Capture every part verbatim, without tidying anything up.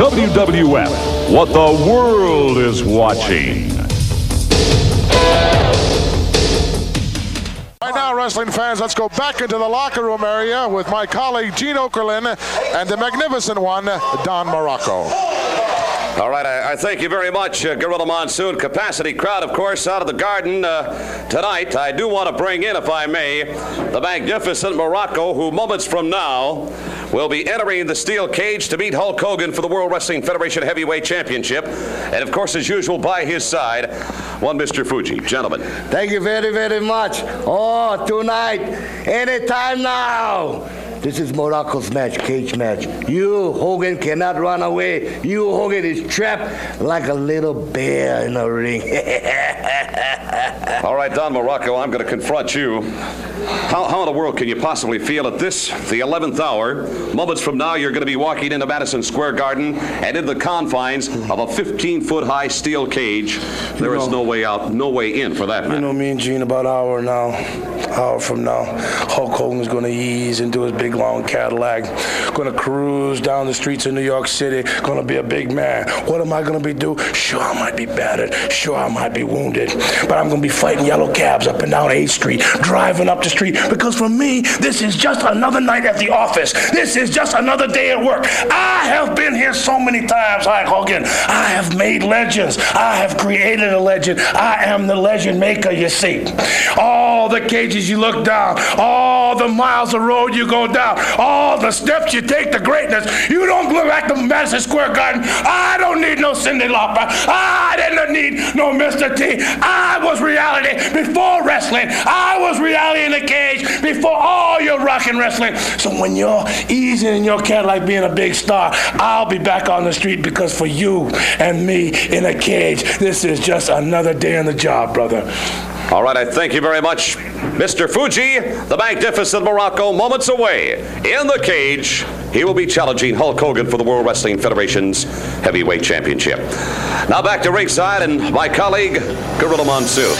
W W F, what the world is watching. Right now, wrestling fans, let's go back into the locker room area with my colleague Gene Okerlund and the magnificent one, Don Morocco. All right, I, I thank you very much, uh, Gorilla Monsoon. Capacity crowd, of course, out of the Garden uh, tonight. I do want to bring in, if I may, the magnificent Morocco, who moments from now will be entering the steel cage to meet Hulk Hogan for the World Wrestling Federation Heavyweight Championship. And, of course, as usual, by his side, one Mister Fuji. Gentlemen. Thank you very, very much. Oh, tonight, anytime now. This is Morocco's match, cage match. You, Hogan, cannot run away. You, Hogan, is trapped like a little bear in a ring. All right, Don Morocco, I'm going to confront you. How, how in the world can you possibly feel at this, the eleventh hour, moments from now, you're going to be walking into Madison Square Garden and in the confines of a fifteen-foot-high steel cage? There is no way out, no way in for that matter. You know, me and Gene, about an hour now, hour from now, Hulk Hogan's going to ease into his big, long Cadillac, going to cruise down the streets of New York City, going to be a big man. What am I going to be doing? Sure, I might be battered. Sure, I might be wounded. But I'm going to be fighting yellow cabs up and down eighth Street, driving up the street, because for me, this is just another night at the office. This is just another day at work. I have been here so many times, Hulk Hogan. I have made legends. I have created a legend. I am the legend maker, you see. All the cages you look down, all the miles of road you go down, all the steps you take to greatness, you don't look back to Madison Square Garden. I don't need no Cyndi Lauper. I didn't need no Mister T. I was reality before wrestling. I was reality in the cage before all your rock and wrestling. So when you're easing in your Cadillac being a big star, I'll be back on the street, because for you and me in a cage, this is just another day on the job, brother. All right, I thank you very much, Mister Fuji, the magnificent Morocco, moments away in the cage. He will be challenging Hulk Hogan for the World Wrestling Federation's Heavyweight Championship. Now back to ringside and my colleague, Gorilla Monsoon.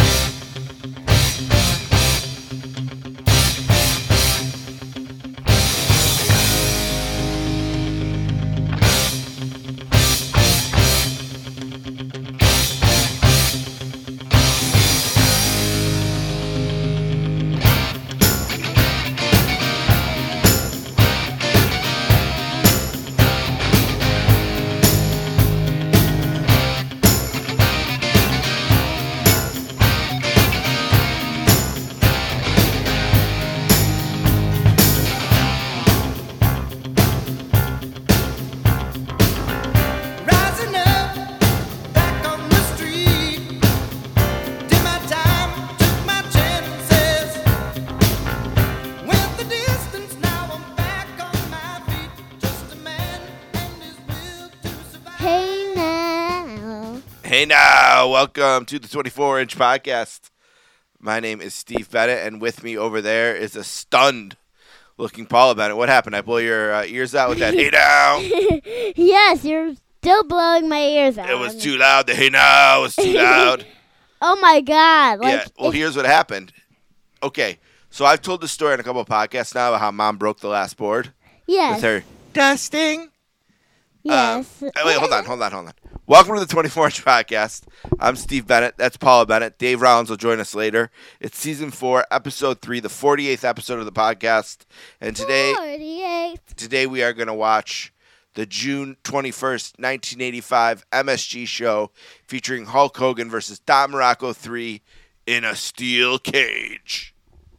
Hey now, welcome to the twenty-four inch podcast. My name is Steve Bennett, and with me over there is a stunned looking Paula Bennett. What happened? I blow your uh, ears out with that hey now? Yes, you're still blowing my ears out. It was too loud. The hey now was too loud. Oh my God. Like, yeah, well, here's what happened. Okay, so I've told this story on a couple of podcasts now about how Mom broke the last board. Yes. With her dusting. Yes. Um, wait, hold on, hold on, hold on. Welcome to the twenty-four inch podcast. I'm Steve Bennett. That's Paula Bennett. Dave Rollins will join us later. It's season four, episode three, the forty-eighth episode of the podcast. And today, forty-eighth. Today we are going to watch the June twenty-first, nineteen eighty-five M S G show featuring Hulk Hogan versus Don Morocco three in a steel cage.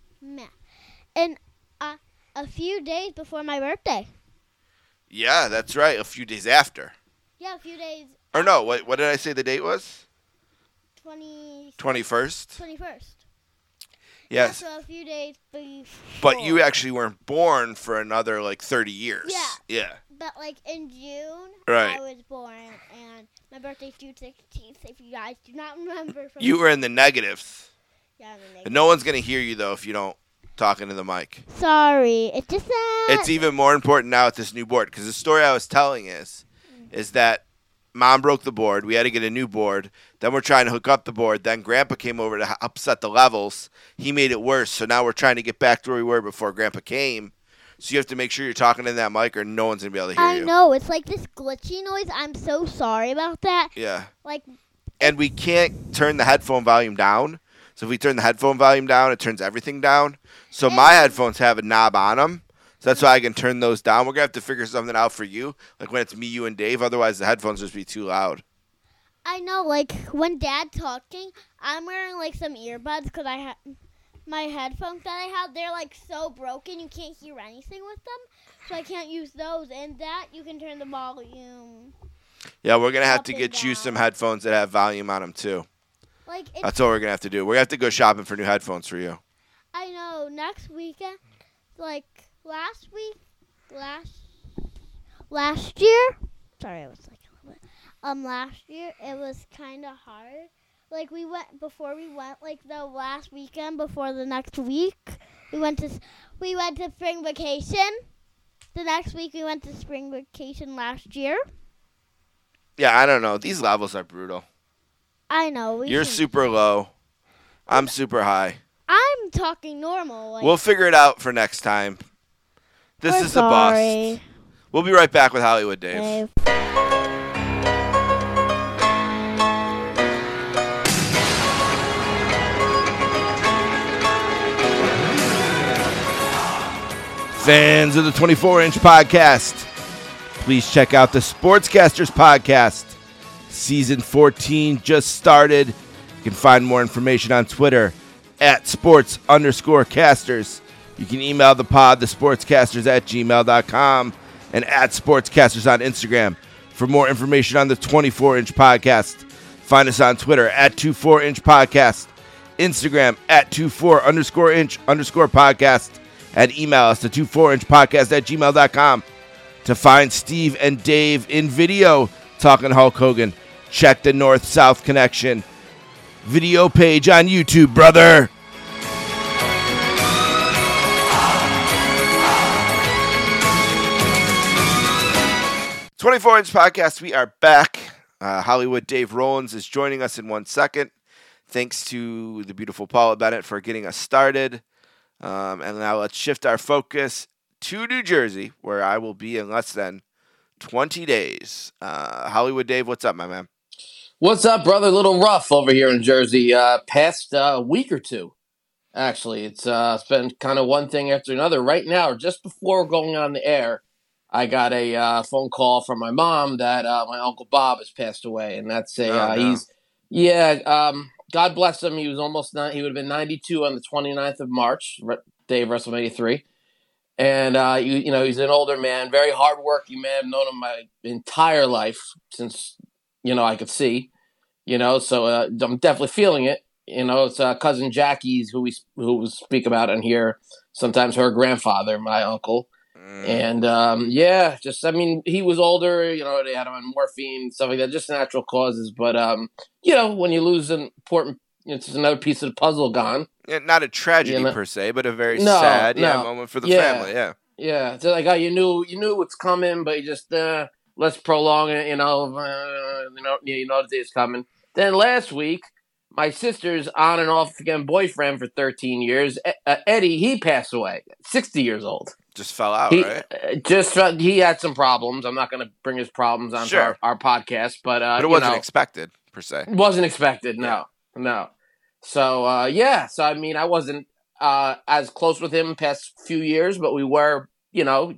And uh, a few days before my birthday. Yeah, that's right. A few days after. Yeah, a few days. Or no, what, what did I say the date was? Twenty. twenty-first. Twenty-first. Yes. Yeah, so a few days before. But you actually weren't born for another like thirty years. Yeah. Yeah. But like in June, right. I was born, and my birthday's June sixteenth. If you guys do not remember. From you were in the negatives. Yeah, I'm in the negatives. And no one's gonna hear you though if you don't talk into the mic. Sorry, it's just that. It's even more important now with this new board, because the story I was telling is, mm-hmm. is that Mom broke the board. We had to get a new board. Then we're trying to hook up the board. Then Grandpa came over to upset the levels. He made it worse. So now we're trying to get back to where we were before Grandpa came. So you have to make sure you're talking in that mic or no one's going to be able to hear I you. I know. It's like this glitchy noise. I'm so sorry about that. Yeah. Like, and we can't turn the headphone volume down. So if we turn the headphone volume down, it turns everything down. So and my headphones have a knob on them. So that's why I can turn those down. We're going to have to figure something out for you, like when it's me, you, and Dave. Otherwise, the headphones just be too loud. I know. Like, when Dad's talking, I'm wearing, like, some earbuds because I have my headphones that I have. They're, like, so broken you can't hear anything with them. So I can't use those. And that, you can turn the volume. Yeah, we're going to have up to and get down. you some headphones that have volume on them, too. Like, it's, That's what we're going to have to do. We're going to have to go shopping for new headphones for you. I know. Next weekend, like, last week, last, last year, sorry, I was like, a little bit, um, last year, it was kind of hard. Like, we went, before we went, like, the last weekend before the next week, we went to, we went to spring vacation. The next week, we went to spring vacation last year. Yeah, I don't know. These levels are brutal. I know. We You're can, super low. I'm super high. I'm talking normal. Like, We'll figure it out for next time. This we're is the sorry, bust. We'll be right back with Hollywood Dave. Dave. Fans of the twenty-four inch podcast, please check out the Sportscasters podcast. Season fourteen just started. You can find more information on Twitter at sports underscore casters. You can email the pod, the sportscasters at gmail dot com, and at sportscasters on Instagram. For more information on the twenty-four inch podcast, find us on Twitter at twenty-four inch podcast, Instagram at twenty-four underscore inch underscore podcast, and email us to twenty-four inch podcast at gmail dot com. To find Steve and Dave in video talking Hulk Hogan, check the North-South Connection video page on YouTube, brother. twenty-four inch podcast, we are back. Uh, Hollywood Dave Rollins is joining us in one second. Thanks to the beautiful Paula Bennett for getting us started. Um, and now let's shift our focus to New Jersey, where I will be in less than twenty days. Uh, Hollywood Dave, what's up, my man? What's up, brother? A little rough over here in Jersey. Uh, past uh, week or two, actually. It's, uh, it's been kind of one thing after another. Right now, just before going on the air, I got a uh, phone call from my mom that uh, my Uncle Bob has passed away. And that's a, Oh, uh, no. he's, yeah, um, God bless him. He was almost, not, he would have been ninety-two on the twenty-ninth of March, day of WrestleMania three. And, uh, you, you know, he's an older man, very hardworking man. I've known him my entire life since, you know, I could see, you know, so uh, I'm definitely feeling it. You know, it's uh, cousin Jackie's who we who we speak about on here. Sometimes her grandfather, my uncle. Mm. And, um, yeah, just, I mean, he was older, you know, they had him on morphine, stuff like that, just natural causes. But, um, you know, when you lose an important, it's another piece of the puzzle gone. Yeah, not a tragedy You know? per se, but a very No, sad yeah, no. moment for the Yeah. family. Yeah. Yeah, it's like, oh, you knew, you knew what's coming, but you just, uh, let's prolong it, you know, uh, you know, you know the day's coming. Then last week, my sister's on and off again boyfriend for thirteen years, uh, Eddie, he passed away, sixty years old. Just fell out, He right? uh, just felt he had some problems. I'm not going to bring his problems onto Sure. our, our podcast, but uh, But it you wasn't know, expected, per se. wasn't expected. No, no. So uh, yeah, so I mean, I wasn't uh, as close with him past few years, but we were, you know,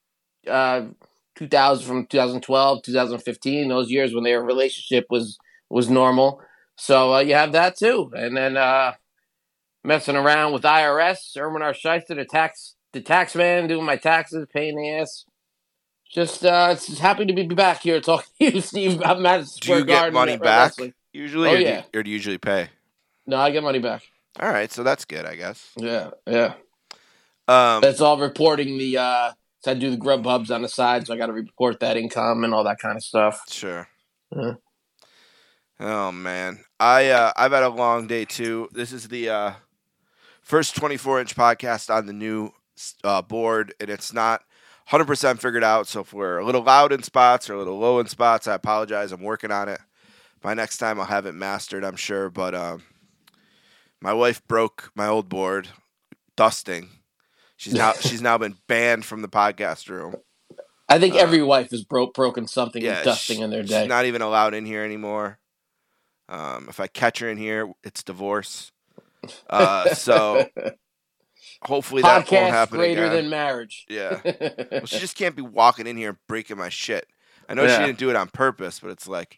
uh, two thousand from twenty twelve, twenty fifteen, those years when their relationship was was normal. So uh, you have that too, and then uh, messing around with I R S, Erwin R. Shyster, the tax the tax man, doing my taxes, pain in the ass. Just uh, it's happy to be back here talking to you, Steve. I'm at Do Square you get Garden money at back wrestling. usually, Oh, or, do yeah. you, or do you usually pay? No, I get money back. All right, so that's good, I guess. Yeah, yeah. Um, That's all reporting the. Uh, so I do the Grubhubs on the side, so I got to report that income and all that kind of stuff. Sure. Uh-huh. Oh man, I uh, I've had a long day too. This is the uh, first twenty-four inch podcast on the new uh, board, and it's not one hundred percent figured out. So if we're a little loud in spots or a little low in spots, I apologize. I'm working on it. By next time, I'll have it mastered, I'm sure. But um, my wife broke my old board dusting. She's now she's now been banned from the podcast room. I think Uh, every wife has broke broken something Yeah, and dusting she- in their day. she's not even allowed in here anymore. Um, if I catch her in here, it's divorce. Uh, so hopefully that won't Podcast happen greater again. than marriage. Yeah. Well, she just can't be walking in here and breaking my shit. I know she Yeah. didn't do it on purpose, but it's like.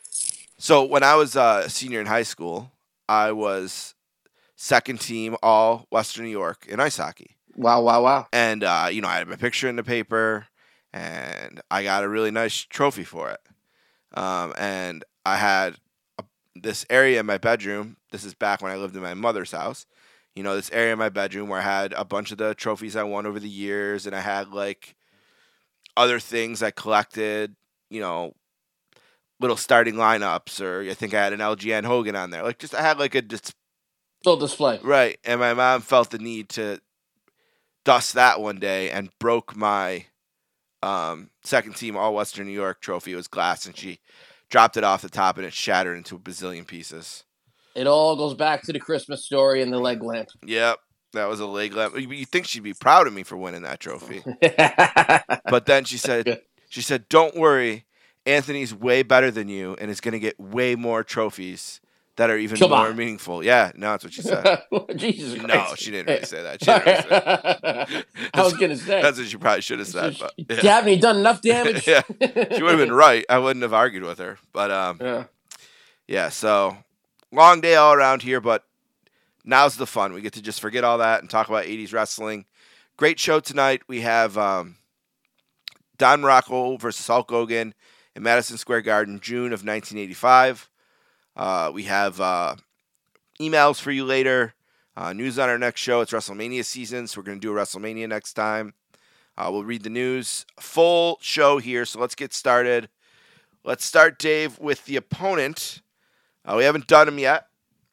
So when I was uh, a senior in high school, I was second team all Western New York in ice hockey. Wow, wow, wow. And, uh, you know, I had my picture in the paper, and I got a really nice trophy for it. Um, and I had a, this area in my bedroom. This is back when I lived in my mother's house. You know, this area in my bedroom where I had a bunch of the trophies I won over the years, and I had, like, other things I collected, you know, little starting lineups, or I think I had an L G N Hogan on there. Like, just I had, like, a dis- Full display. Right, and my mom felt the need to dust that one day and broke my um, second team all Western New York trophy. It was glass, and she dropped it off the top, and it shattered into a bazillion pieces. It all goes back to the Christmas story and the leg lamp. Yep, that was a leg lamp. You think she'd be proud of me for winning that trophy? But then she said, "She said, don't worry, Anthony's way better than you, and is going to get way more trophies that are even Come more on. meaningful." Yeah, no, that's what she said. Jesus Christ. No, she didn't really say that. She didn't really say that. I was going to say. That's what she probably should have said. But, yeah. Haven't you done enough damage? Yeah, she would have been right. I wouldn't have argued with her. But um, Yeah. yeah. So long day all around here, but now's the fun. We get to just forget all that and talk about eighties wrestling. Great show tonight. We have um, Don Muraco versus Hulk Hogan in Madison Square Garden, June of nineteen eighty-five. Uh, we have uh, emails for you later. Uh, news on our next show. It's WrestleMania season, so we're going to do a WrestleMania next time. Uh, we'll read the news. Full show here, so let's get started. Let's start, Dave, with the opponent. Uh, we haven't done him yet.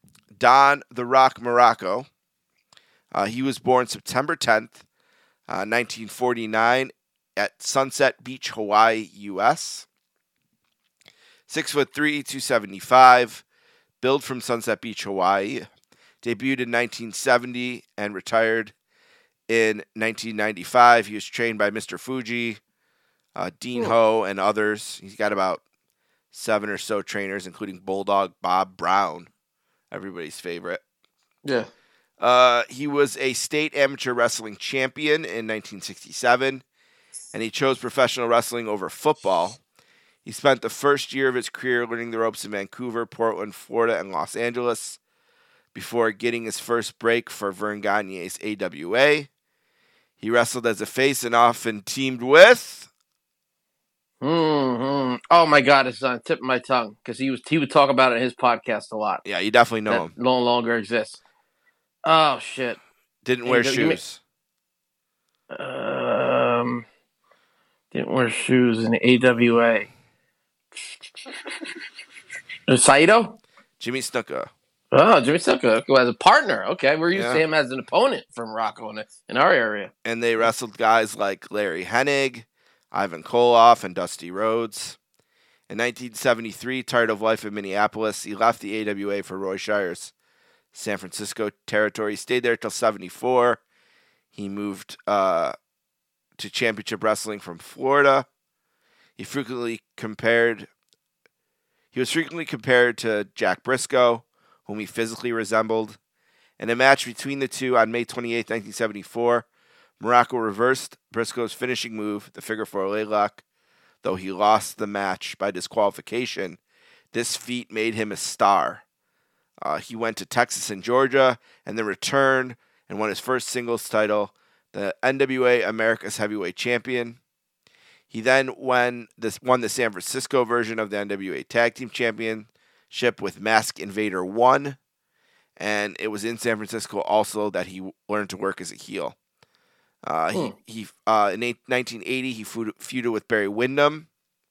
Don the Rock Muraco. Uh, he was born September tenth, uh, nineteen forty-nine at Sunset Beach, Hawaii, U S Six foot three, two seventy-five. Billed from Sunset Beach, Hawaii. Debuted in nineteen seventy and retired in nineteen ninety-five. He was trained by Mister Fuji, uh, Dean Ho, and others. He's got about seven or so trainers, including Bulldog Bob Brown, everybody's favorite. Yeah. Uh, he was a state amateur wrestling champion in nineteen sixty-seven, and he chose professional wrestling over football. He spent the first year of his career learning the ropes in Vancouver, Portland, Florida, and Los Angeles before getting his first break for Vern Gagne's A W A. He wrestled as a face and often teamed with... Mm-hmm. Oh, my God. It's on the tip of my tongue because he, was, he would talk about it in his podcast a lot. Yeah, you definitely know That him. no longer exists. Oh, shit. Didn't wear A W A. shoes. Um, didn't wear shoes in the A W A. Saito? Jimmy Snuka. Oh, Jimmy Snuka as a partner. Okay, we're used Yeah. to him as an opponent from Rocco in, in our area. And they wrestled guys like Larry Hennig, Ivan Koloff, and Dusty Rhodes. In nineteen seventy-three, tired of life in Minneapolis, he left the A W A for Roy Shire's San Francisco territory. He stayed there till seventy-four. He moved uh, to Championship Wrestling from Florida. He frequently compared. He was frequently compared to Jack Briscoe, whom he physically resembled. In a match between the two on May twenty-eighth, nineteen seventy-four, Muraco reversed Briscoe's finishing move, the figure four laylock. Though he lost the match by disqualification, this feat made him a star. Uh, he went to Texas and Georgia, and then returned and won his first singles title, the N W A America's Heavyweight Champion. He then won, this, won the San Francisco version of the N W A Tag Team Championship with Mask Invader one, and it was in San Francisco also that he learned to work as a heel. Uh, Hmm. He he uh, in nineteen eighty he feud- feuded with Barry Windham,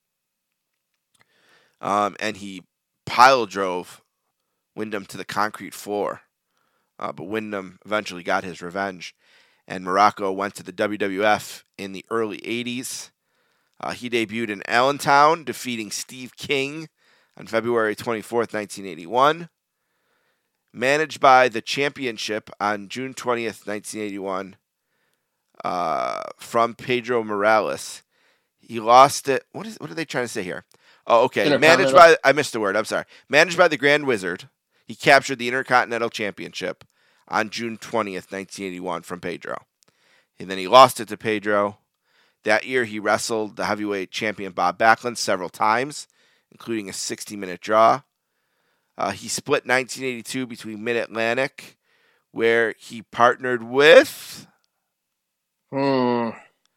um, and he pile drove Windham to the concrete floor. Uh, but Windham eventually got his revenge, and Muraco went to the W W F in the early eighties. Uh, he debuted in Allentown, defeating Steve King on February twenty-fourth, nineteen eighty-one. Managed by the Championship on June twentieth, nineteen eighty-one. uh, from Pedro Morales. He lost it. What is? What are they trying to say here? Oh, okay. Managed by, I missed the word. I'm sorry. Managed by the Grand Wizard, he captured the Intercontinental Championship on June twentieth, nineteen eighty-one from Pedro. And then he lost it to Pedro. That year, he wrestled the heavyweight champion Bob Backlund several times, including a sixty-minute draw. Uh, he split nineteen eighty-two between Mid-Atlantic, where he partnered with... Hmm.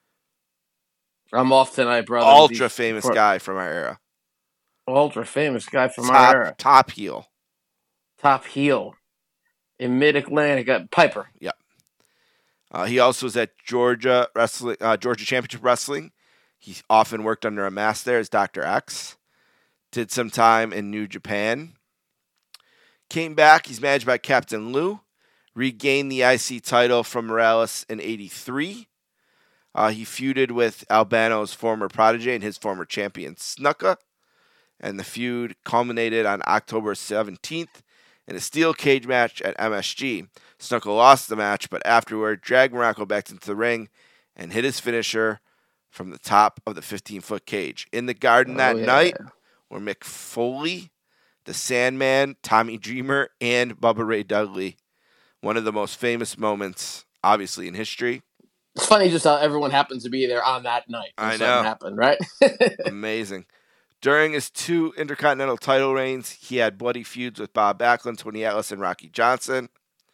I'm off tonight, brother. Ultra famous guy from our era. Ultra famous guy from top, our era. Top heel. Top heel. In Mid-Atlantic. Uh, Piper. Yep. Uh, he also was at Georgia Wrestling, uh, Georgia Championship Wrestling. He often worked under a mask there as Doctor X. Did some time in New Japan. Came back. He's managed by Captain Lou. Regained the I C title from Morales in eighty-three. Uh, he feuded with Albano's former protege and his former champion, Snuka. And the feud culminated on October seventeenth in a steel cage match at M S G. Snuka lost the match, but afterward dragged Muraco back into the ring and hit his finisher from the top of the fifteen-foot cage. In the Garden that oh, yeah. night were Mick Foley, the Sandman, Tommy Dreamer, and Bubba Ray Dudley. One of the most famous moments, obviously, in history. It's funny just how everyone happens to be there on that night. I know. Happened, right? Amazing. During his two Intercontinental title reigns, he had bloody feuds with Bob Backlund, Tony Atlas, and Rocky Johnson.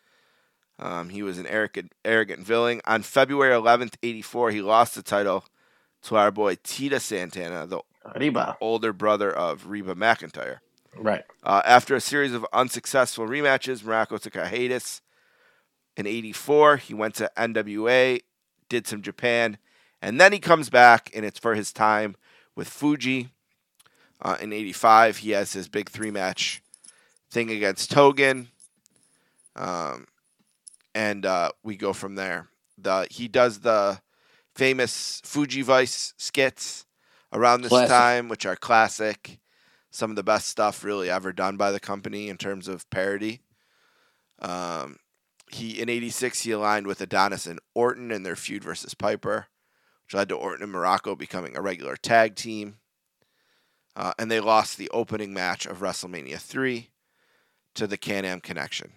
Um, he was an arrogant, arrogant villain. On February eleventh, eighty-four, he lost the title to our boy Tita Santana, the Reba. older brother of Reba McEntire. Right. Uh, after a series of unsuccessful rematches, Muraco took a hiatus. In eighty-four, he went to N W A, did some Japan, and then he comes back, and it's for his time with Fuji. Uh, in eighty-five, he has his big three-match thing against Hogan, um, and uh, we go from there. The He does the famous Fuji Vice skits around this classic. time, which are classic. Some of the best stuff really ever done by the company in terms of parody. Um, he in eighty-six, he aligned with Adonis and Orton in their feud versus Piper, which led to Orton and Muraco becoming a regular tag team. Uh, and they lost the opening match of WrestleMania three to the Can-Am Connection.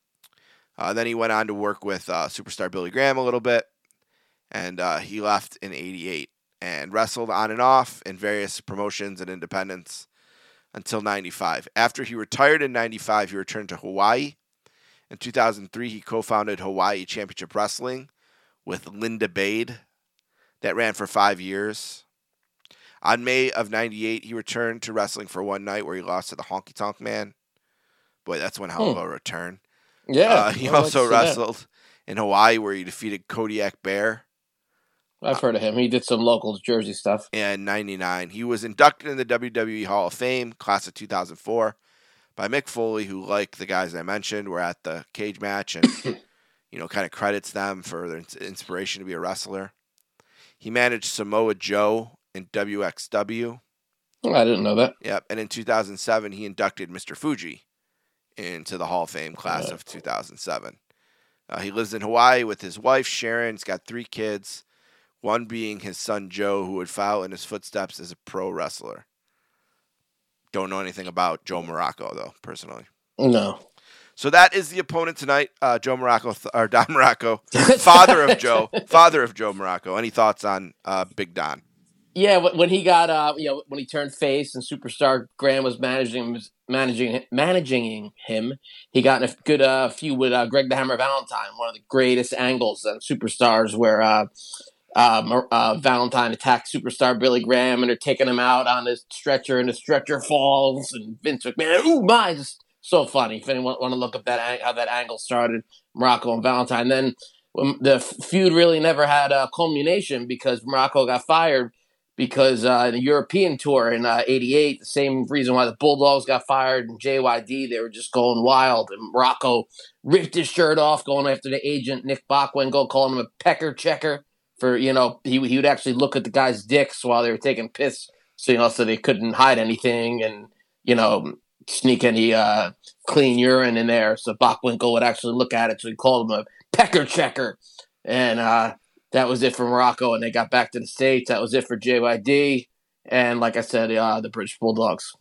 Uh, then he went on to work with uh, superstar Billy Graham a little bit, and uh, he left in eighty-eight and wrestled on and off in various promotions and independents until ninety-five. After he retired in ninety-five, he returned to Hawaii. In two thousand three, he co-founded Hawaii Championship Wrestling with Linda Bade. That ran for five years. On May of ninety-eight, he returned to wrestling for one night where he lost to the Honky Tonk Man. Boy, that's one hell of a return. Yeah. Uh, he I'd like also to see that. wrestled in Hawaii where he defeated Kodiak Bear. I've heard of him. He did some local Jersey stuff. In ninety-nine. He was inducted in the W W E Hall of Fame, class of two thousand four, by Mick Foley, who, like the guys I mentioned, were at the cage match and, you know, kind of credits them for their inspiration to be a wrestler. He managed Samoa Joe in W X W. Oh, I didn't know that. Yep. And in two thousand seven, he inducted Mister Fuji into the Hall of Fame class Yeah. of two thousand seven. Uh, he lives in Hawaii with his wife, Sharon. He's got three kids, one being his son, Joe, who would follow in his footsteps as a pro wrestler. Don't know anything about Joe Muraco, though, personally. No. So that is the opponent tonight, uh, Joe Muraco, th- or Don Muraco, father of Joe, father of Joe Muraco. Any thoughts on uh, Big Don? Yeah, wh- when he got, uh, you know, when he turned face and Superstar Graham was managing, was managing, managing him, he got in a good uh, feud with uh, Greg the Hammer Valentine, one of the greatest angles on Superstars, where uh, uh, uh, Valentine attacked Superstar Billy Graham and they're taking him out on his stretcher, and the stretcher falls, and Vince McMahon, ooh my, just so funny. If anyone want to look up that ang- how that angle started, Muraco and Valentine. Then when the feud really never had a culmination because Muraco got fired. Because uh, the European tour in uh, eighty-eight, the same reason why the Bulldogs got fired and J Y D, they were just going wild. And Muraco ripped his shirt off, going after the agent, Nick Bockwinkel, calling him a pecker checker. For, you know, he, he would actually look at the guys' dicks while they were taking piss, so, you know, so they couldn't hide anything and, you know, sneak any uh, clean urine in there. So Bockwinkel would actually look at it, so he called him a pecker checker. And, uh, that was it for Morocco, and they got back to the States. That was it for J Y D, and like I said, uh, the British Bulldogs.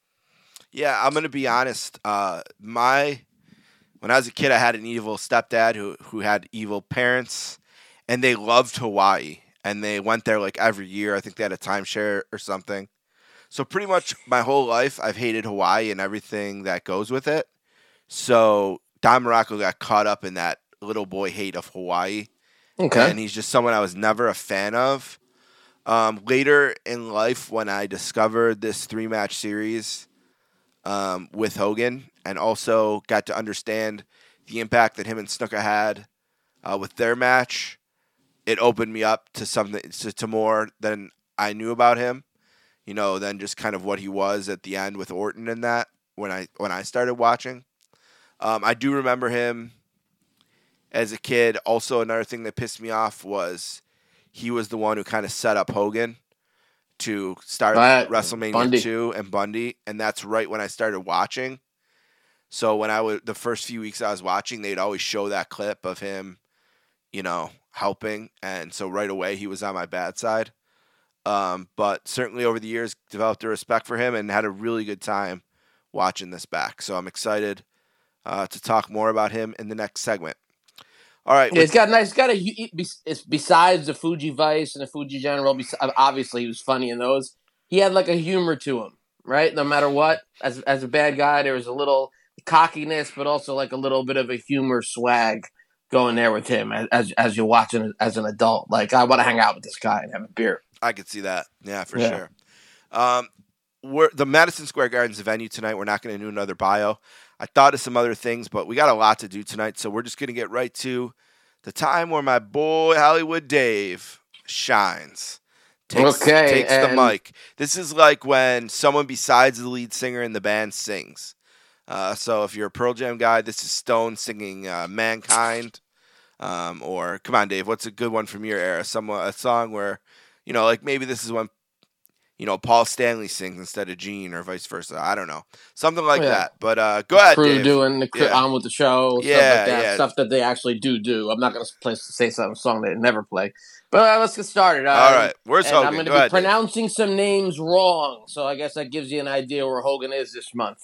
Yeah, I'm gonna be honest. Uh, my when I was a kid, I had an evil stepdad who who had evil parents, and they loved Hawaii, and they went there like every year. I think they had a timeshare or something. So pretty much my whole life, I've hated Hawaii and everything that goes with it. So Don Morocco got caught up in that little boy hate of Hawaii, Okay. and he's just someone I was never a fan of. Um, later in life, when I discovered this three-match series um, with Hogan, and also got to understand the impact that him and Snuka had uh, with their match, it opened me up to something to, to more than I knew about him. You know, than just kind of what he was at the end with Orton and that when I when I started watching. Um, I do remember him as a kid. Also, another thing that pissed me off was he was the one who kind of set up Hogan to start Right. WrestleMania Bundy. two and Bundy, and that's right when I started watching. So when I was the first few weeks I was watching, they'd always show that clip of him, you know, helping, and so right away he was on my bad side. Um, but certainly over the years developed a respect for him and had a really good time watching this back. So I'm excited uh, to talk more about him in the next segment. All right. Yeah, it's got nice. It's got a. It's besides the Fuji Vice and the Fuji General. bes- Obviously, he was funny in those. He had like a humor to him, right? No matter what, as as a bad guy, there was a little cockiness, but also like a little bit of a humor swag going there with him as as, as you're watching as an adult. Like, I want to hang out with this guy and have a beer. I could see that. Yeah, for Yeah. sure. Um, we're, the Madison Square Garden's the venue tonight. We're not going to do another bio. I thought of some other things, but we got a lot to do tonight, so we're just going to get right to the time where my boy Hollywood Dave shines. Takes, Okay, takes the and- mic. This is like when someone besides the lead singer in the band sings. Uh, so if you're a Pearl Jam guy, this is Stone singing uh, Mankind. Um, or, come on, Dave, what's a good one from your era? Some, a song where, you know, like maybe this is when, you know, Paul Stanley sings instead of Gene or vice versa. I don't know. Something like Yeah. that. But uh, go ahead, Crew Dave. doing the cr- Yeah. on with the show, Yeah, stuff like that, yeah. stuff that they actually do do. I'm not going to play say some song they never play, but uh, let's get started. Uh, All right. Where's and Hogan? I'm going to Go be ahead, Dave. pronouncing some names wrong, so I guess that gives you an idea where Hogan is this month.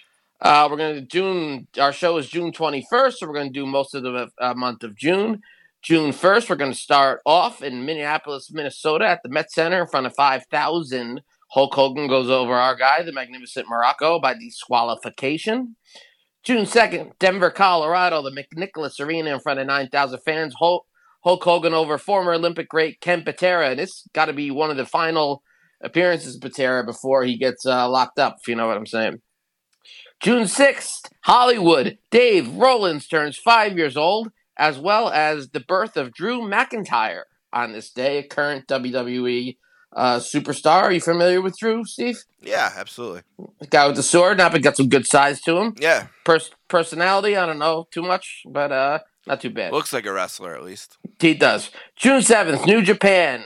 Uh, we're going to June. Our show is June twenty-first, so we're going to do most of the uh, month of June. June first, we're going to start off in Minneapolis, Minnesota, at the Met Center in front of five thousand. Hulk Hogan goes over our guy, the Magnificent Morocco, by disqualification. June second, Denver, Colorado, the McNicholas Arena in front of nine thousand fans. Hulk, Hulk Hogan over former Olympic great Ken Patera. And this got to be one of the final appearances of Patera before he gets uh, locked up, if you know what I'm saying. June sixth, Hollywood, Dave Rollins turns five years old, as well as the birth of Drew McIntyre on this day, a current W W E uh, superstar. Are you familiar with Drew, Steve? Yeah, absolutely. The guy with the sword, not but got some good size to him. Yeah. Pers- personality, I don't know too much, but uh, not too bad. Looks like a wrestler, at least. He does. June seventh, New Japan.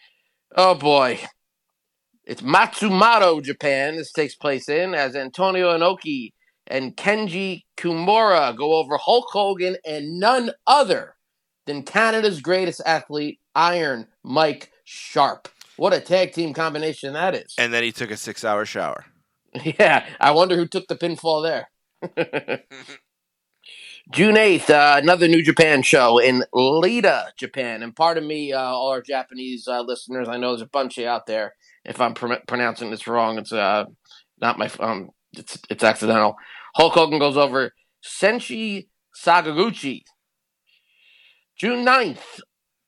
Oh boy. It's Matsumoto, Japan. This takes place in as Antonio Inoki and Kenji Kimura go over Hulk Hogan and none other than Canada's greatest athlete, Iron Mike Sharp. What a tag team combination that is. And then he took a six-hour shower. Yeah, I wonder who took the pinfall there. June eighth, uh, another New Japan show in Lita, Japan. And pardon me, uh, all our Japanese uh, listeners. I know there's a bunch of you out there. If I'm pr- pronouncing this wrong, it's uh, not my um, it's it's accidental. Hulk Hogan goes over Senshi Sakaguchi. June ninth,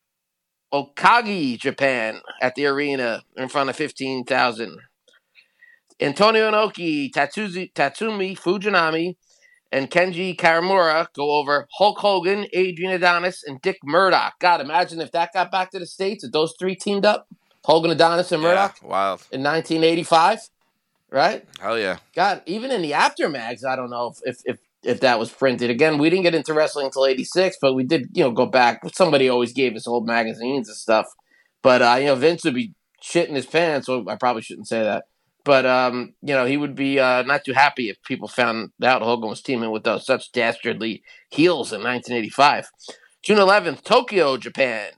Okagi, Japan, at the arena in front of fifteen thousand. Antonio Inoki, Tatsuzi, Tatsumi Fujinami, and Kenji Karamura go over Hulk Hogan, Adrian Adonis, and Dick Murdoch. God, imagine if that got back to the States, if those three teamed up, Hogan, Adonis, and Murdoch Yeah, wild. in nineteen eighty-five, right? Hell yeah. God, even in the aftermaths, I don't know if, if if if that was printed. Again, we didn't get into wrestling until eighty-six, but we did, you know, go back. Somebody always gave us old magazines and stuff. But, uh, you know, Vince would be shitting his pants, so I probably shouldn't say that. But, um, you know, he would be uh, not too happy if people found out Hogan was teaming with those such dastardly heels in nineteen eighty-five. June eleventh, Tokyo, Japan.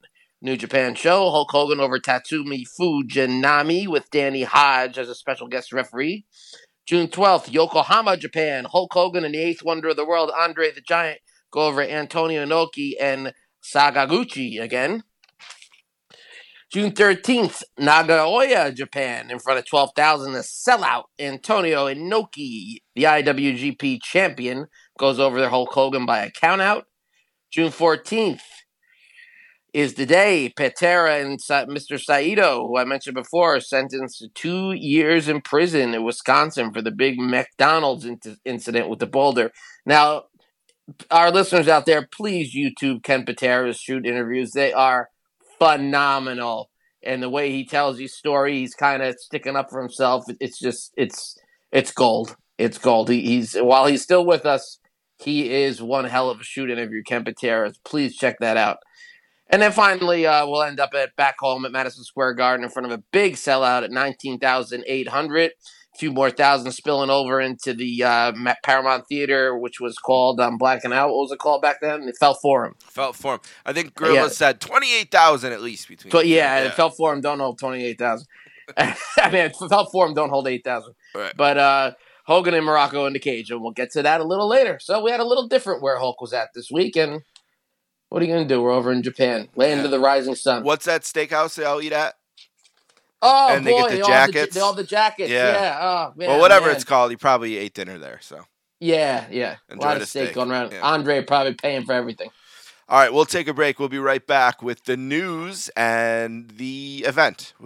New Japan show, Hulk Hogan over Tatsumi Fujinami with Danny Hodge as a special guest referee. June twelfth, Yokohama, Japan, Hulk Hogan and the eighth wonder of the world, Andre the Giant, go over Antonio Inoki and Sakaguchi again. June thirteenth, Nagoya, Japan, in front of twelve thousand, the sellout Antonio Inoki, the I W G P champion, goes over their Hulk Hogan by a countout. June fourteenth is the day Patera and Sa- Mister Saito, who I mentioned before, sentenced to two years in prison in Wisconsin for the big McDonald's in- incident with the boulder. Now, our listeners out there, please YouTube Ken Patera's shoot interviews. They are phenomenal. And the way he tells his story, he's kind of sticking up for himself. It's just, it's it's gold. It's gold. He, he's While he's still with us, he is one hell of a shoot interview, Ken Patera. Please check that out. And then finally, uh, we'll end up at back home at Madison Square Garden in front of a big sellout at nineteen thousand eight hundred. A few more thousand spilling over into the uh, Paramount Theater, which was called, I'm blacking out, what was it called back then? It Felt Forum. Felt Forum. I think Gorilla Yeah. said twenty-eight thousand at least between. So, yeah, yeah. it Felt Forum don't hold twenty-eight thousand. I mean, Felt Forum don't hold eight thousand. Right. But uh, Hogan and Morocco in the cage, and we'll get to that a little later. So we had a little different where Hulk was at this week, and what are you going to do? We're over in Japan, land Yeah. of the rising sun. What's that steakhouse they all eat at? Oh, And they boy, get the they all have the, jackets? they all have the jackets. Yeah. Yeah. Oh, man, well, whatever man. it's called, he probably ate dinner there. So, Yeah, yeah. A Enjoy lot the of steak steak. going around. Yeah. Andre probably paying for everything. all right, we'll take a break. We'll be right back with the news and the event.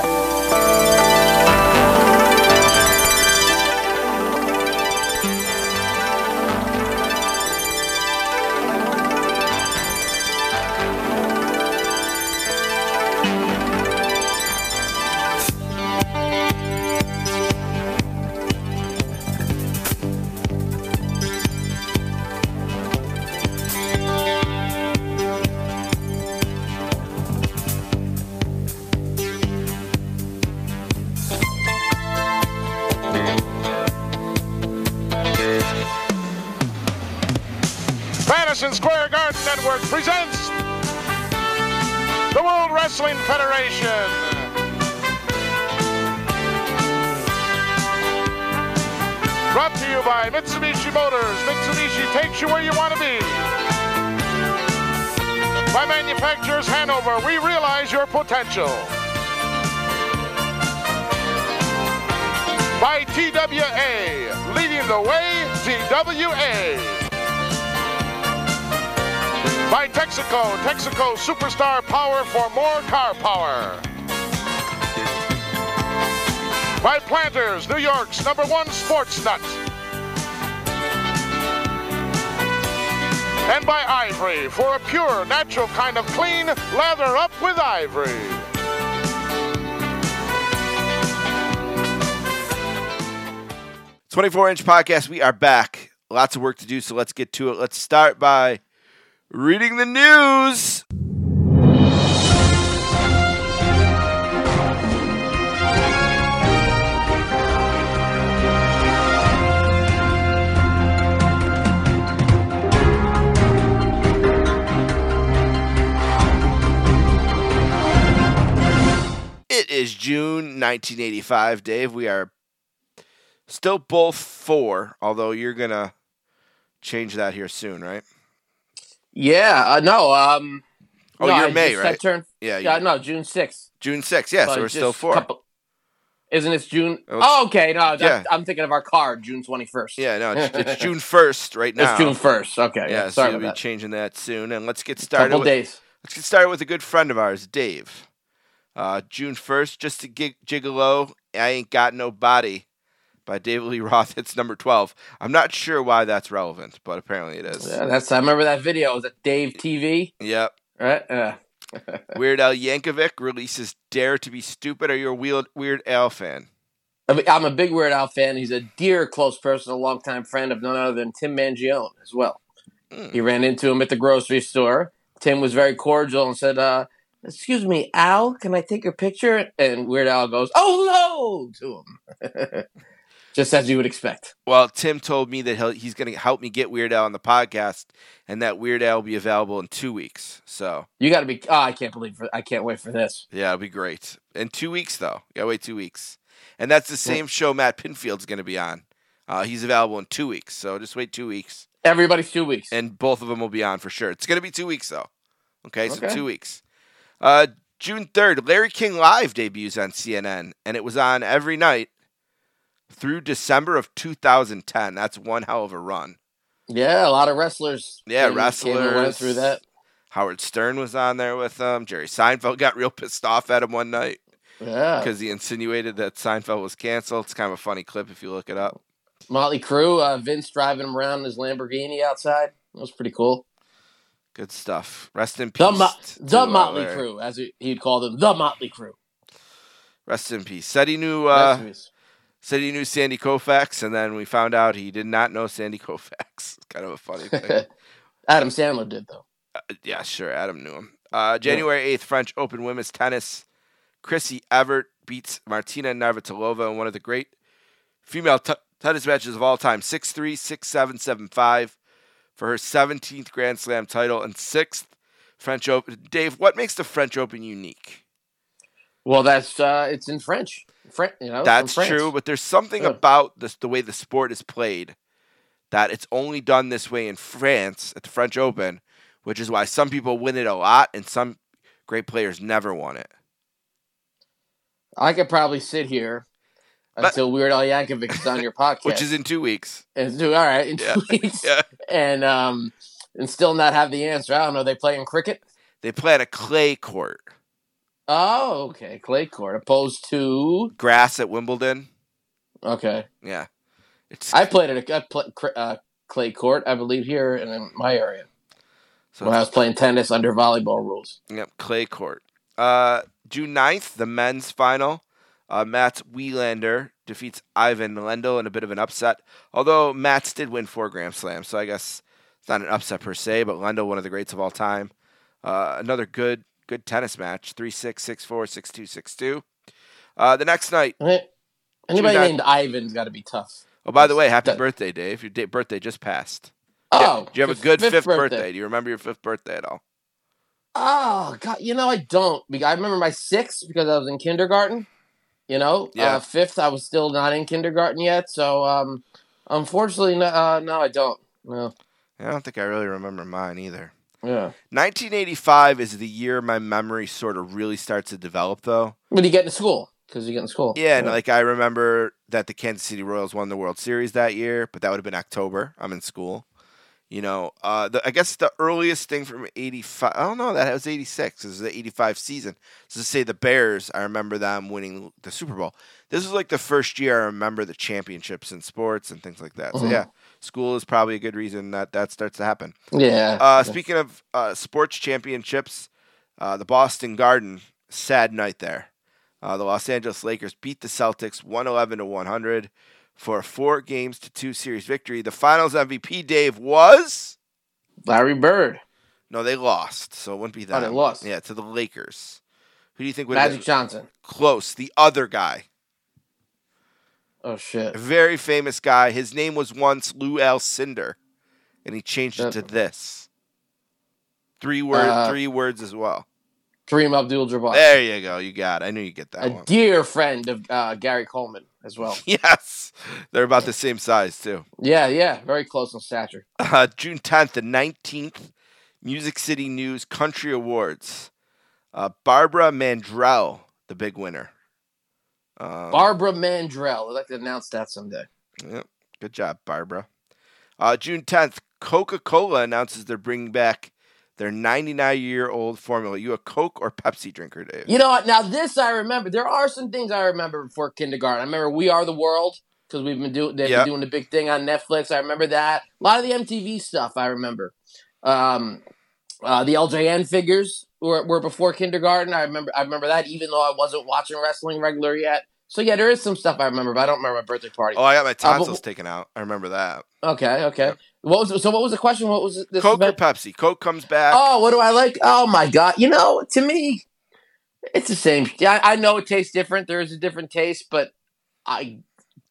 Madison Square Garden Network presents the World Wrestling Federation. Brought to you by Mitsubishi Motors. Mitsubishi takes you where you want to be. By Manufacturers Hanover, we realize your potential. By T W A, leading the way, T W A. By Texaco, Texaco Superstar Power for more car power. By Planters, New York's number one sports nut. And by Ivory, for a pure, natural kind of clean, lather up with Ivory. twenty-four inch podcast, we are back. Lots of work to do, so let's get to it. Let's start by reading the news. It is June nineteen eighty-five, Dave. We are still both four, although you're going to change that here soon, right? Yeah, uh, no. Um, Oh, no, you're I May, just, right? I turned, Yeah, yeah, you- no, June sixth. June sixth, yeah, so But we're just still a four. couple- Isn't it June? Oh, it's- Oh, okay. No, that, yeah. I'm thinking of our card, June twenty-first. Yeah, no, it's, it's June first right now. It's June first. Okay. Yeah, Yeah, so sorry you'll be about that. changing that soon. And let's get started. Couple with, days. Let's get started with a good friend of ours, Dave. Uh, June first, Just a gig- Gigolo, I Ain't Got No Body by David Lee Roth. It's number twelve. I'm not sure why that's relevant, but apparently it is. Yeah, that's. I remember that video. Was it Dave T V? Yep. Right. Yeah. Weird Al Yankovic releases Dare to Be Stupid. Are you a Weird, Weird Al fan? I mean, I'm a big Weird Al fan. He's a dear, close person, a longtime friend of none other than Tim Mangione as well. Mm. He ran into him at the grocery store. Tim was very cordial and said, uh, "Excuse me, Al, can I take your picture?" And Weird Al goes, "Oh no!" to him. Just as you would expect. Well, Tim told me that he'll, he's going to help me get Weird Al on the podcast, and that Weird Al will be available in two weeks. So you got to be. Oh, I can't believe. For, I can't wait for this. Yeah, it'll be great. In two weeks, though. You got to wait two weeks. And that's the same show Matt Pinfield's going to be on. Uh, he's available in two weeks, so just wait two weeks. Everybody's two weeks. And both of them will be on for sure. It's going to be two weeks, though. Okay, so Okay. two weeks. Uh, June third, Larry King Live debuts on C N N, and it was on every night through December of two thousand ten. That's one hell of a run. Yeah, a lot of wrestlers. Yeah, came- wrestlers. came and went through that. Howard Stern was on there with them. Jerry Seinfeld got real pissed off at him one night Yeah. because he insinuated that Seinfeld was canceled. It's kind of a funny clip if you look it up. Motley Crue, uh, Vince driving him around in his Lamborghini outside. That was pretty cool. Good stuff. Rest in peace. The, Mo- to, the uh, Motley Larry. Crue, as he- he'd call them, the Motley Crue. Rest in peace. Said he knew. Rest Uh, in peace. said he knew Sandy Koufax, and then we found out he did not know Sandy Koufax. It's kind of a funny thing. Adam Sandler did, though. Uh, yeah, sure. Adam knew him. Uh, January eighth, French Open women's tennis. Chrissy Evert beats Martina Navratilova in one of the great female t- tennis matches of all time. six three, six seven, seven five for her seventeenth Grand Slam title and sixth French Open. Dave, what makes the French Open unique? Well, that's uh, it's in French. French, you know, That's from France. true, but there's something Yeah. about this, the way the sport is played that it's only done this way in France at the French Open, which is why some people win it a lot and some great players never won it. I could probably sit here But- until Weird Al Yankovic is on your podcast, Which is in two weeks. and do all right in two Yeah. weeks, Yeah. and um, and still not have the answer. I don't know. They play in cricket. They play on a clay court. Oh, okay, clay court opposed to Grass at Wimbledon. okay. Yeah. It's I played at a I play, uh, clay court, I believe, here in, in my area so when I was playing tennis under volleyball rules. Yep, clay court. Uh, June ninth, the men's final. Uh, Mats Wielander defeats Ivan Lendl in a bit of an upset. Although Mats did win four Grand Slams, so I guess it's not an upset per se, but Lendl, one of the greats of all time. Uh, another good good tennis match. three six, six four, six two, six two. Uh, the next night. Eh, Anybody June ninth named Ivan's got to be tough. Oh, by the way, happy That- birthday, Dave. Your day, birthday just passed. Oh, Do you have a fifth- good fifth, fifth birthday. birthday. Do you remember your fifth birthday at all? Oh God, you know I don't. Be- I remember my sixth because I was in kindergarten. You know, Yeah. uh, fifth I was still not in kindergarten yet. So, um, unfortunately, no, uh, no, I don't. No, I don't think I really remember mine either. yeah. nineteen eighty-five is the year my memory sort of really starts to develop, though. When you get into school, because you get in school. Yeah, and like I remember that the Kansas City Royals won the World Series that year, but that would have been October. I'm in school. You know, uh, the, I guess the earliest thing from eighty-five, I don't know, that was eighty-six. This is the eighty-five season. So to say the Bears, I remember them winning the Super Bowl. This was like the first year I remember the championships in sports and things like that. So Mhm. yeah, school is probably a good reason that that starts to happen. Yeah. Uh, speaking of uh, sports championships, uh, the Boston Garden, sad night there. Uh, the Los Angeles Lakers beat the Celtics one eleven to one hundred for a four games to two series victory. The Finals M V P, Dave, was Larry Bird, no, they lost, so it wouldn't be Oh, them. they lost. Yeah, to the Lakers. Who do you think would Magic have been Johnson. close? The other guy, Oh shit. a very famous guy. His name was once Lou Alcindor, and he changed it to this. Three word, Uh, three words as well. Kareem Abdul-Jabbar. There you go. You got it. I knew you'd get that A one. dear friend of uh, Gary Coleman as well. Yes. They're about the same size, too. Yeah, yeah, very close in stature. Uh, June tenth, the nineteenth, Music City News Country Awards. Uh, Barbara Mandrell, the big winner. Um, Barbara Mandrell. I'd like to announce that someday. Yep. Good job, Barbara. Uh, June tenth, Coca-Cola announces they're bringing back their ninety-nine-year-old formula. You a Coke or Pepsi drinker, Dave? You know what? Now this I remember. There are some things I remember before kindergarten. I remember We Are the World because we've been doing they've Yep. been doing the big thing on Netflix. I remember that. A lot of the M T V stuff I remember. Um, uh, the L J N figures were, were before kindergarten. I remember. I remember that even though I wasn't watching wrestling regular yet. So yeah, there is some stuff I remember, but I don't remember my birthday party. Oh, I got my Uh, but- tonsils taken out. I remember that. Okay, okay. What was so? What was the question? What was this? Coke event? or Pepsi? Coke comes back. Oh, what do I like? Oh my god! You know, to me, it's the same. Yeah, I, I know it tastes different. There is a different taste, but I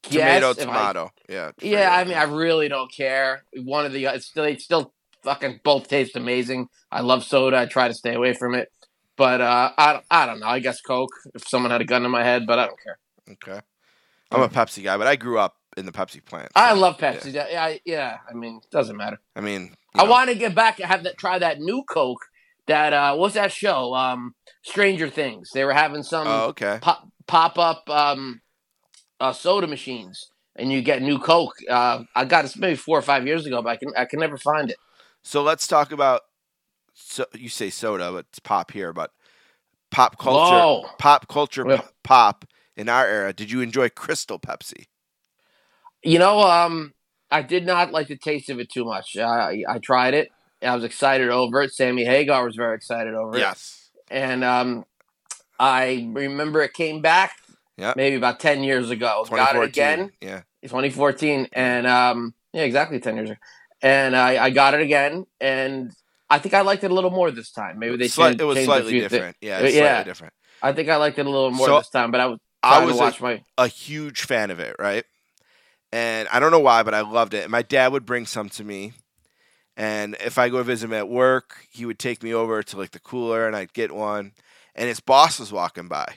guess. Tomato, if I- tomato. yeah. Yeah, I mean, I really don't care. One of the it's still they still fucking both taste amazing. I love soda. I try to stay away from it, but uh, I I don't know. I guess Coke if someone had a gun to my head, but I don't care. Okay. I'm a Pepsi guy, but I grew up in the Pepsi plant. So, I love Pepsi. Yeah, yeah. I, yeah, I mean, doesn't matter. I mean, I know. want to get back and have that try that new Coke. That uh, what's that show? Um, Stranger Things. They were having some Oh, okay. pop pop up um, uh, soda machines, and you get new Coke. Uh, I got it maybe four or five years ago, but I can I can never find it. So let's talk about. So you say soda, but it's pop here. But pop culture, Whoa. pop culture, Yeah. p- pop in our era. Did you enjoy Crystal Pepsi? You know, um, I did not like the taste of it too much. I I tried it. I was excited over it. Sammy Hagar was very excited over it. Yes. And um, I remember it came back Yeah. maybe about ten years ago. Got it again. Yeah. twenty fourteen. And um, yeah, exactly ten years ago. And I, I got it again. And I think I liked it a little more this time. Maybe they Slight- changed, it was changed slightly a few different. thi- Yeah, it was yeah. slightly different. I think I liked it a little more So, this time. But I was I trying was to watch a, my. a huge fan of it, right? And I don't know why, but I loved it. And my dad would bring some to me. And if I go visit him at work, he would take me over to like the cooler and I'd get one. And his boss was walking by.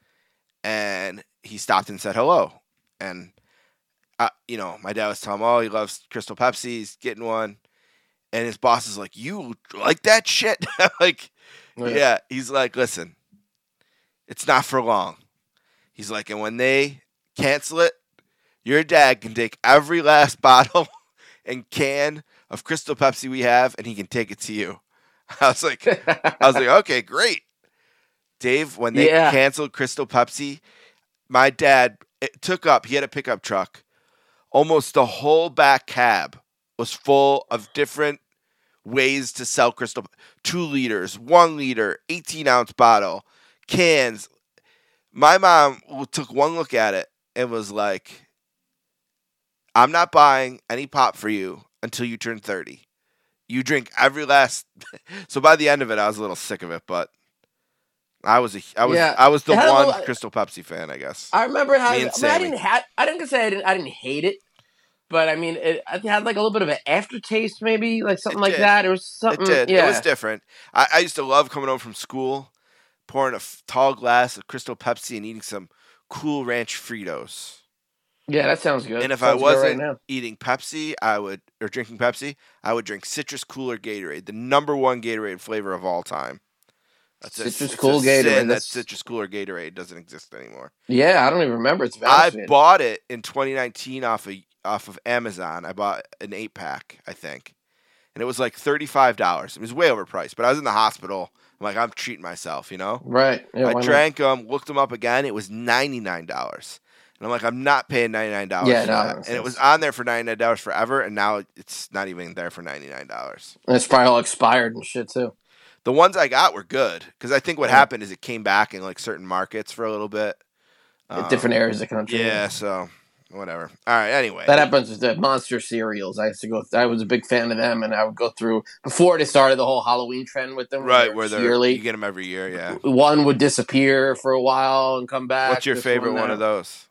And he stopped and said hello. And, I, you know, my dad was telling him, oh, he loves Crystal Pepsi. He's getting one. And his boss is like, you like that shit? like, Yeah. yeah. He's like, listen, it's not for long. He's like, and when they cancel it, your dad can take every last bottle and can of Crystal Pepsi we have, and he can take it to you. I was like, I was like, okay, great. Dave, when they Yeah. canceled Crystal Pepsi, my dad it took up, he had a pickup truck. Almost the whole back cab was full of different ways to sell Crystal. Two liters, one liter, eighteen ounce bottle, cans. My mom took one look at it and was like, I'm not buying any pop for you until you turn thirty. You drink every last. So by the end of it, I was a little sick of it, but I was a, I was, Yeah. I was the It had a one little- Crystal Pepsi fan, I guess. I remember having. and I, mean, I Sammy. didn't ha- I didn't say I didn't. I didn't hate it, but I mean, it, it had like a little bit of an aftertaste, maybe like something It like did. that. It was something. It did. Yeah. It was different. I, I used to love coming home from school, pouring a f- tall glass of Crystal Pepsi and eating some Cool Ranch Fritos. Yeah, that sounds good. And if I Sounds good right wasn't now. eating Pepsi, I would or drinking Pepsi, I would drink Citrus Cooler Gatorade, the number one Gatorade flavor of all time. That's a- Citrus it's Cool a Gatorade, sin that that's- Citrus Cooler Gatorade doesn't exist anymore. Yeah, I don't even remember. It's I vanished. bought it in twenty nineteen off of off of Amazon. I bought an eight pack, I think, and it was like thirty five dollars. It was way overpriced, but I was in the hospital. I'm like, I'm treating myself, you know. Right. Yeah, I why not? drank them, looked them up again. It was ninety nine dollars, and I'm like, I'm not paying ninety nine dollars. Yeah, for no, that. that makes and it was sense. on there for ninety nine dollars forever, and now it's not even there for ninety nine dollars. And it's probably all expired and shit too. The ones I got were good because I think what Yeah. happened is it came back in like certain markets for a little bit. In Um, different areas of the country. Yeah, so whatever. All right. Anyway, That happens with the Monster cereals. I used to go. I was a big fan of them, and I would go through before they started the whole Halloween trend with them. right where they're yearly. you get them every year. Yeah. One would disappear for a while and come back. What's your This favorite one that. of those?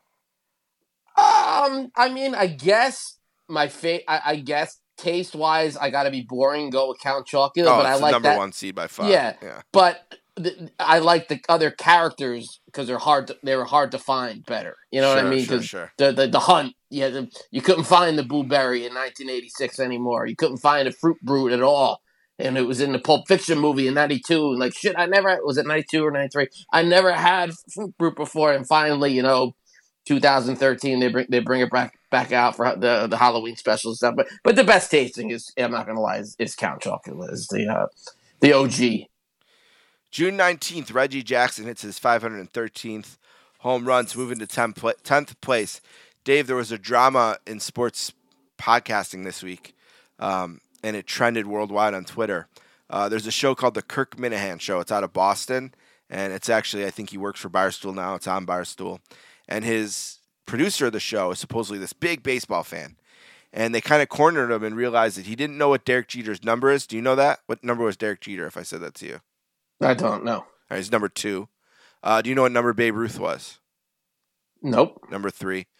Um, I mean, I guess my fa- I, I guess taste wise, I got to be boring. Go with Count Chocula, Oh, but it's I the like number that. one seed by far. Yeah. Yeah. But th- I like the other characters because they're hard. To, they were hard to find better. You know what I Sure, mean? sure, 'Cause sure. The, the the hunt. Yeah, the, you couldn't find the Boo Berry in nineteen eighty-six anymore. You couldn't find a Fruit Brute at all. And it was in the Pulp Fiction movie in ninety-two. And like shit, I never was it ninety-two or ninety-three. I never had Fruit Brute before, and finally, you know, two thousand thirteen they bring they bring it back back out for the the Halloween special and stuff. But but the best tasting is I'm not gonna lie is, is Count Chocula is the uh, the O G. June nineteenth, Reggie Jackson hits his five hundred thirteenth home run to move into tenth place. Dave, there was a drama in sports podcasting this week, um, and it trended worldwide on Twitter. Uh, there's a show called The Kirk Minahan Show. It's out of Boston, and it's actually, I think he works for Barstool now. It's on Barstool. And his producer of the show is supposedly this big baseball fan. And they kind of cornered him and realized that he didn't know what Derek Jeter's number is. Do you know that? What number was Derek Jeter, if I said that to you? I don't know. All right, he's number two. Uh, do you know what number Babe Ruth was? Nope. Number three.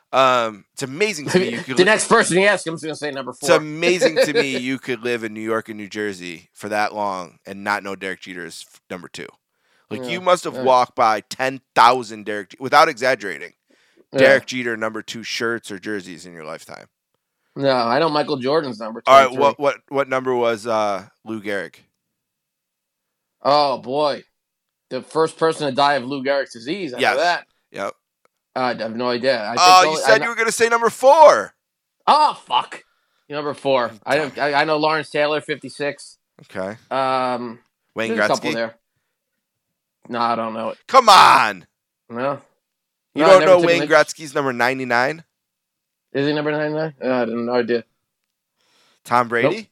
Um, it's amazing to me. You could the li- next person you ask, I'm just going to say number It's four. amazing to me you could live in New York and New Jersey for that long and not know Derek Jeter is f- number two. Like, Yeah, you must have right. walked by ten thousand Derek, without exaggerating, Yeah. Derek Jeter number two shirts or jerseys in your lifetime. No, I know Michael Jordan's number All right, twenty-three. what what what number was uh, Lou Gehrig? Oh, boy. The first person to die of Lou Gehrig's disease. I Yes. know that. Yep. I have no idea. I think Oh, only- you I said know- you were going to say number four. Oh, fuck. Number four. I, don't- I I know Lawrence Taylor, fifty-six. Okay. Um, Wayne there's a couple Gretzky. there. No, I don't know it. Come on. No. You No, I don't never know took Wayne an- Gretzky's number ninety-nine? Is he number ninety-nine? Uh, I have no idea. Tom Brady?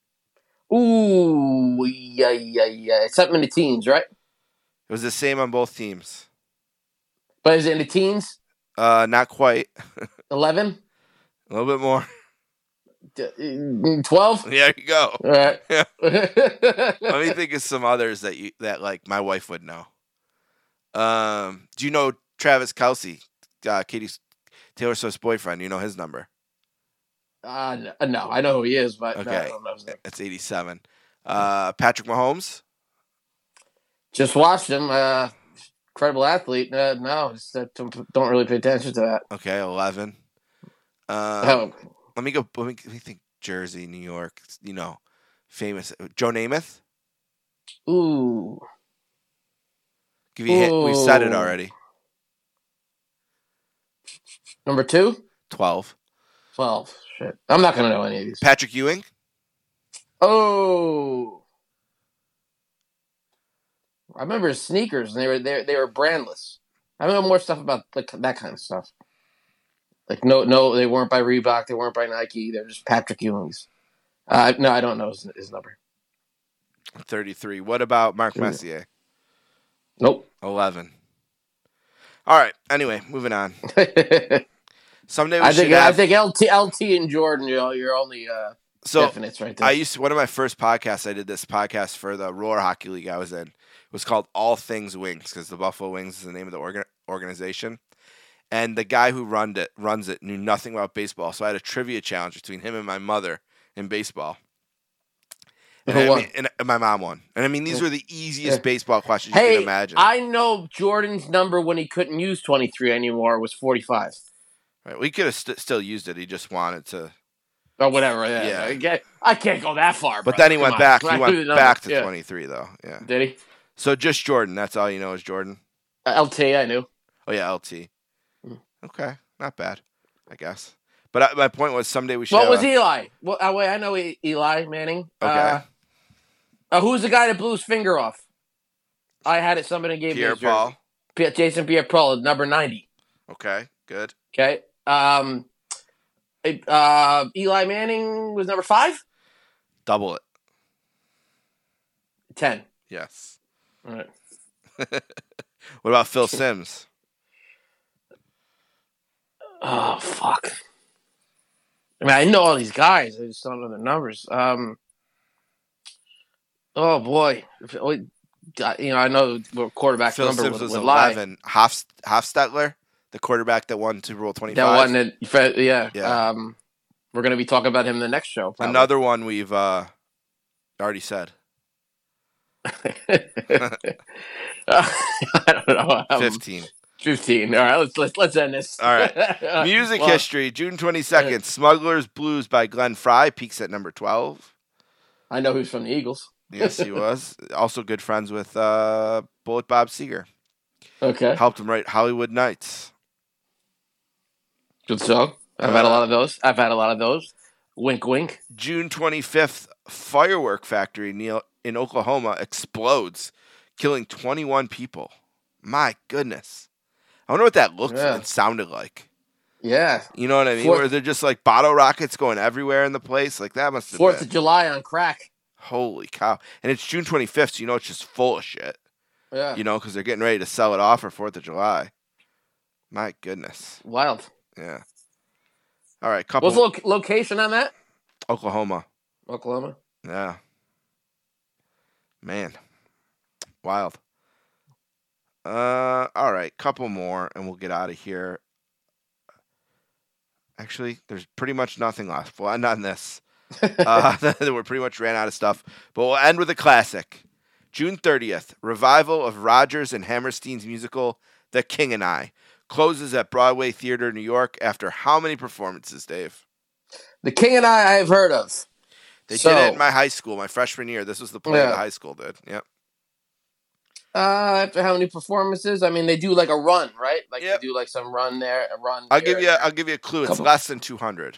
Ooh, yeah, yeah, yeah. It's something in the teens, right? It was the same on both teams. But is it in the teens? Uh, not quite. eleven? A little bit more. twelve? There you go. All right. Yeah. Let me think of some others that you that like my wife would know. Um, do you know Travis Kelce, uh, Katie Taylor Swift's boyfriend? You know his number. Uh, no, no, I know who he is, but no, I Okay, don't know his name. it's eighty-seven. Uh, Patrick Mahomes. Just watched him. Uh, incredible athlete. Uh, no, just, uh, don't, don't really pay attention to that. Okay, eleven. Um, Oh, let me go. Let me, let me think. Jersey, New York. You know, famous Joe Namath. ooh. Give you a hint. We said it Ooh. already. Number two? Twelve. twelve. Shit. I'm not going to know any of these. Patrick Ewing. Oh. I remember his sneakers, and they were they, they were brandless. I remember more stuff about like that kind of stuff. Like no, no, they weren't by Reebok, they weren't by Nike. They're just Patrick Ewing's. Uh, no, I don't know his, his number. Thirty-three. What about Mark Yeah. Messier? Nope. Eleven. All right. Anyway, moving on. I Someday we should think I have. think L T L T and Jordan, you're your only uh, so definites right there. I used to, one of my first podcasts. I did this podcast for the Roar Hockey League I was in. It was called All Things Wings because the Buffalo Wings is the name of the organ, organization. And the guy who runs it runs it knew nothing about baseball, so I had a trivia challenge between him and my mother in baseball. And, Who I won? mean, and my mom won. And I mean, these Yeah. were the easiest Yeah. baseball questions you hey, can imagine. I know Jordan's number when he couldn't use twenty-three anymore was forty-five. Right, we could have st- still used it. He just wanted to. Or whatever. Yeah. Yeah. I, get, I can't go that far. But brother. then he Come went on. back. He I knew the went number. back to Yeah. twenty-three, though. Yeah. Did he? So just Jordan. That's all you know is Jordan. Uh, L T, I knew. Oh yeah, L T. Mm. Okay, not bad, I guess. But I, my point was someday we should. What have was a- Eli? Well, uh, wait, I know E- Eli Manning. Okay. Uh, uh, who's the guy that blew his finger off? I had it. Somebody gave me Pierre his jersey. Paul. P- Jason Pierre-Paul, number ninety. Okay, good. Okay. Um, it- uh, Eli Manning was number five? Double it. ten. Yes. All right. What about Phil Simms? Oh, fuck. I mean, I know all these guys. I just don't know their numbers. Um, oh, boy. If it- we- You know, I know what quarterback Phil number Simms would, was would lie. eleven. Hoff, Hofstetler, the quarterback that won Super Bowl twenty-five. That one that, yeah. Yeah. Um, we're going to be talking about him in the next show. Probably. Another one we've uh, already said. I don't know. Um, Fifteen. Fifteen. All right, let's let's let's end this. All right. Music Well, history. June twenty-second. Smugglers Blues by Glenn Fry peaks at number twelve. I know who's from the Eagles. Yes, he was. Also good friends with uh, Bullet Bob Seger. Okay. Helped him write Hollywood Nights. Good song. I've had a lot of those. I've had a lot of those. Wink, wink. June twenty-fifth, firework factory near, in Oklahoma explodes, killing twenty-one people. My goodness. I wonder what that looked Yeah. and sounded like. Yeah. You know what I mean? Fourth- Where they're just like bottle rockets going everywhere in the place. Like that must have Fourth been. of July on crack. Holy cow. And it's June twenty-fifth, so you know it's just full of shit. Yeah. You know, because they're getting ready to sell it off for fourth of July. My goodness. Wild. Yeah. All right, couple. What's the lo- location on that? Oklahoma. Oklahoma. Yeah. Man. Wild. Uh, all right, couple more, and we'll get out of here. Actually, there's pretty much nothing left. We'll end on this. uh, we pretty much ran out of stuff. But we'll end with a classic. June thirtieth, revival of Rodgers and Hammerstein's musical The King and I. Closes at Broadway Theater, New York after how many performances, Dave? The King and I I've heard of. They so, did it in my high school, my freshman year. This was the play yeah. the high school did. Yep. Uh, after how many performances? I mean, they do like a run, right? Like yep. they do like some run there, a run. I'll give you. A, I'll give you a clue. It's Couple. less than two hundred.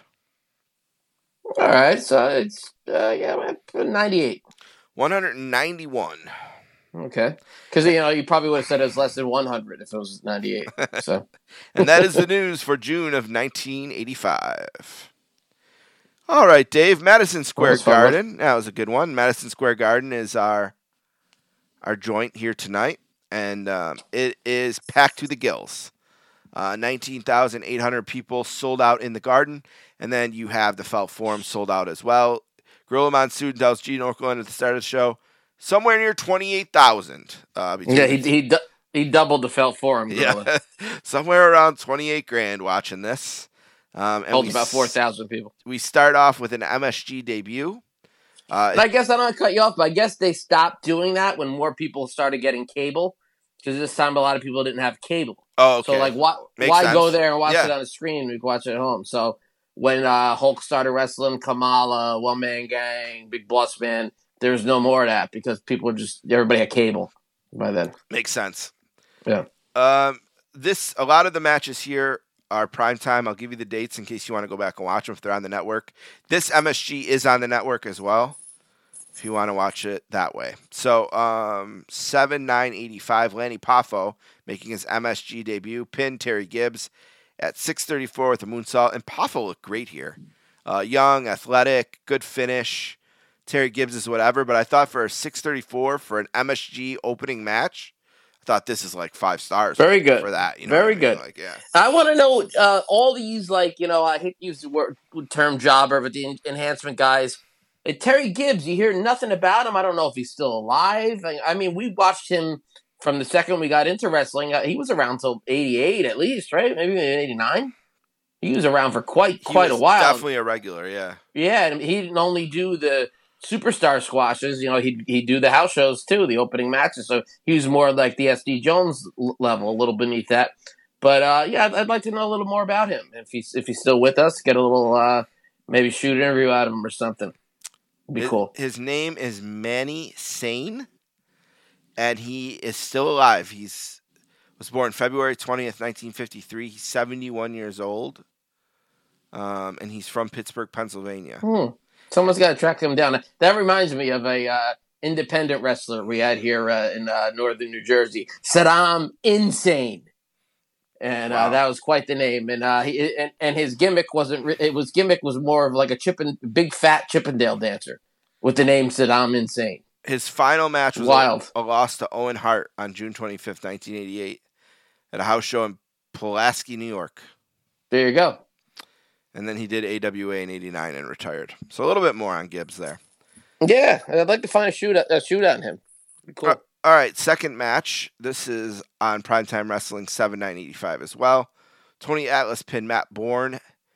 All right, so it's uh, yeah, ninety-eight. One hundred ninety-one. Okay, because you know you probably would have said it was less than one hundred if it was ninety-eight. So, and that is the news for June of nineteen eighty-five. All right, Dave. Madison Square Garden. That was a good one. Madison Square Garden is our our joint here tonight, and um, it is packed to the gills. Uh, nineteen thousand eight hundred people sold out in the Garden, and then you have the Felt Forum sold out as well. Gorilla Monsoon tells Gene Okerlund at the start of the show, somewhere near twenty-eight thousand. Uh, yeah, he he du- he doubled the Felt Forum. Yeah, somewhere around twenty-eight grand watching this. Um, and Holds about four thousand people. We start off with an M S G debut. Uh, I guess I don't want to cut you off, but I guess they stopped doing that when more people started getting cable, because this time a lot of people didn't have cable. Oh, okay. So like, why Makes why sense. go there and watch yeah. it on the screen? We can watch it at home. So when uh, Hulk started wrestling, Kamala, One Man Gang, Big Boss Man, there was no more of that because people were just everybody had cable by then. Makes sense. Yeah. Um, this a lot of the matches here are prime time. I'll give you the dates in case you want to go back and watch them if they're on the network. This M S G is on the network as well, if you want to watch it that way. So um, seven nine eighty-five, Lanny Poffo making his M S G debut, pinned Terry Gibbs at six thirty-four with a moonsault, and Poffo looked great here. Uh, young, athletic, good finish. Terry Gibbs is whatever, but I thought for a six thirty-four for an M S G opening match, I thought this is like five stars. Very good for that. You know Very what I mean? good. Like, yeah. I want to know uh, all these, like, you know, I hate to use the word term jobber, but the en- enhancement guys. Like Terry Gibbs, you hear nothing about him. I don't know if he's still alive. I, I mean, we watched him from the second we got into wrestling. Uh, he was around till eighty-eight at least, right? Maybe eighty-nine. He was around for quite quite He was a while. Definitely a regular, yeah. Yeah, and he didn't only do the superstar squashes. You know, he'd he'd do the house shows too, the opening matches. So he was more like the S D Jones l- level, a little beneath that. But uh, yeah, I'd, I'd like to know a little more about him. If he's if he's still with us, get a little uh, maybe shoot an interview out of him or something. It'd be his, cool. His name is Manny Sane, and he is still alive. He's was born February twentieth, nineteen fifty-three. He's seventy-one years old, um, and he's from Pittsburgh, Pennsylvania. Hmm. Someone's got to track him down. That reminds me of a uh, independent wrestler we had here uh, in uh, northern New Jersey, Saddam Insane, and Wow. uh, that was quite the name. And uh, he and, and his gimmick wasn't. Re- it was gimmick was more of like a Chippen, big fat Chippendale dancer with the name Saddam Insane. His final match was Wild. A, a loss to Owen Hart on June twenty-fifth, nineteen eighty-eight, at a house show in Pulaski, New York. There you go. And then he did A W A in eighty-nine and retired. So a little bit more on Gibbs there. Yeah, I'd like to find a shoot a shoot on him. Be cool. Uh, all right, second match. This is on Primetime Wrestling seven nine eighty-five as well. Tony Atlas pinned Matt Bourne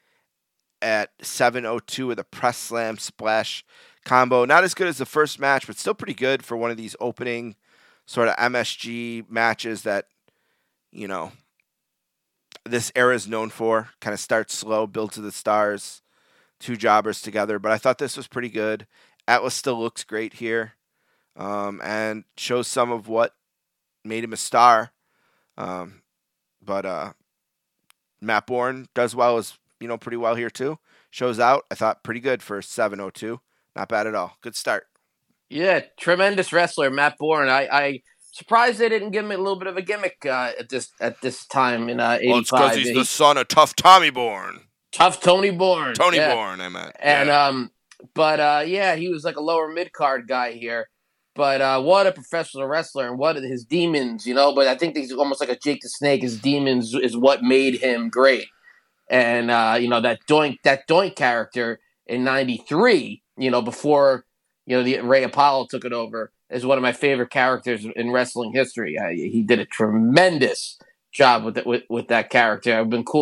at seven oh two with a press slam splash combo. Not as good as the first match, but still pretty good for one of these opening sort of M S G matches that, you know, this era is known for. Kind of starts slow, build to the stars, two jobbers together. But I thought this was pretty good. Atlas still looks great here, um, and shows some of what made him a star. Um, but uh, Matt Bourne does well, as you know, pretty well here too. Shows out. I thought pretty good for seven oh two. Not bad at all. Good start. Yeah, tremendous wrestler, Matt Bourne. I, I surprised they didn't give him a little bit of a gimmick uh, at this at this time in uh, eighty-five. Well, it's because he's he, the son of Tough Tommy Bourne. Tough Tony Bourne. Tony yeah. Bourne, I meant. And yeah. um, but uh, yeah, he was like a lower mid card guy here. But uh, what a professional wrestler, and what his demons, you know. But I think he's almost like a Jake the Snake. His demons is what made him great. And uh, you know that Doink that Doink character in ninety-three, you know, before you know the Ray Apollo took it over, is one of my favorite characters in wrestling history. I, he did a tremendous job with, it, with with that character. I've been cool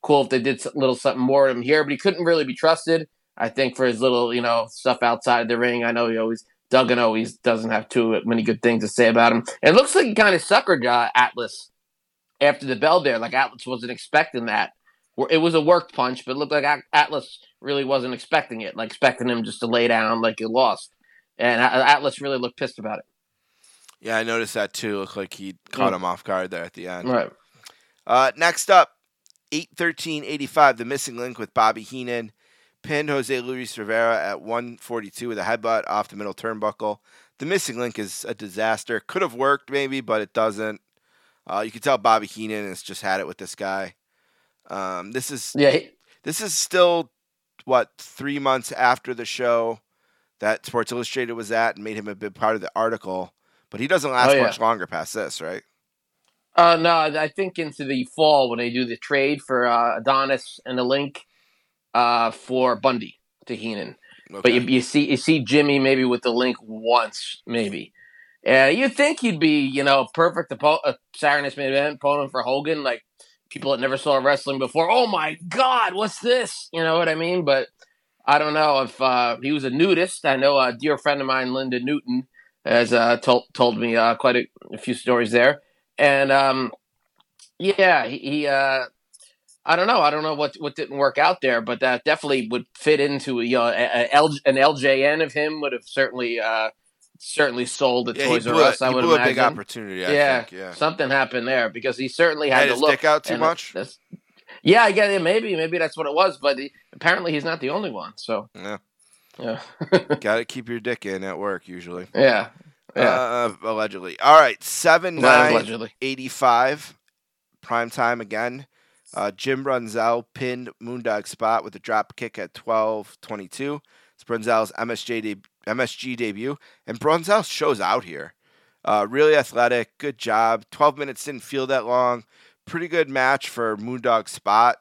cool if they did a little something more with him here, but he couldn't really be trusted. I think for his little, you know, stuff outside the ring. I know he always, Duggan always doesn't have too many good things to say about him. And it looks like he kind of suckered uh, Atlas after the bell there. Like Atlas wasn't expecting that. It was a worked punch, but it looked like Atlas really wasn't expecting it, like expecting him just to lay down like he lost. And Atlas really looked pissed about it. Yeah, I noticed that too. Looked like he caught mm. him off guard there at the end. Right. Uh, next up, eight thirteen eighty-five, the missing link with Bobby Heenan. Pinned Jose Luis Rivera at one forty-two with a headbutt off the middle turnbuckle. The missing link is a disaster. Could have worked maybe, but it doesn't. Uh, you can tell Bobby Heenan has just had it with this guy. Um, this is yeah. He- this is still what three months after the show that Sports Illustrated was at and made him a big part of the article. But he doesn't last oh, yeah. much longer past this, right? Uh, no, I think into the fall when they do the trade for uh, Adonis and the link uh, for Bundy to Heenan. Okay. But you, you see, you see Jimmy maybe with the link once, maybe. Yeah, uh, you'd think he'd be, you know, perfect oppo- uh, Saturday main event opponent for Hogan, like people that never saw wrestling before. Oh my God, what's this? You know what I mean? But I don't know if uh, he was a nudist. I know a dear friend of mine, Linda Newton, has uh, told told me uh, quite a, a few stories there. And um, yeah, he, he uh, I don't know. I don't know what what didn't work out there, but that definitely would fit into you know a, a L, an L J N of him would have certainly uh, certainly sold at yeah, Toys R blew, Us. I he would blew imagine. a big opportunity. I yeah, think. yeah, something happened there because he certainly had, had to his look dick out too much. That's, yeah, I get it. Maybe maybe that's what it was, but he, apparently he's not the only one. So yeah, yeah, got to keep your dick in at work usually. Yeah. Yeah. Uh, allegedly. All right, seven nine eighty-five, prime time again. Uh, Jim Brunzell pinned Moondog Spot with a drop kick at twelve twenty-two. It's Brunzell's M S J de- M S G debut, and Brunzell shows out here. Uh, really athletic, good job. twelve minutes didn't feel that long. Pretty good match for Moondog Spot.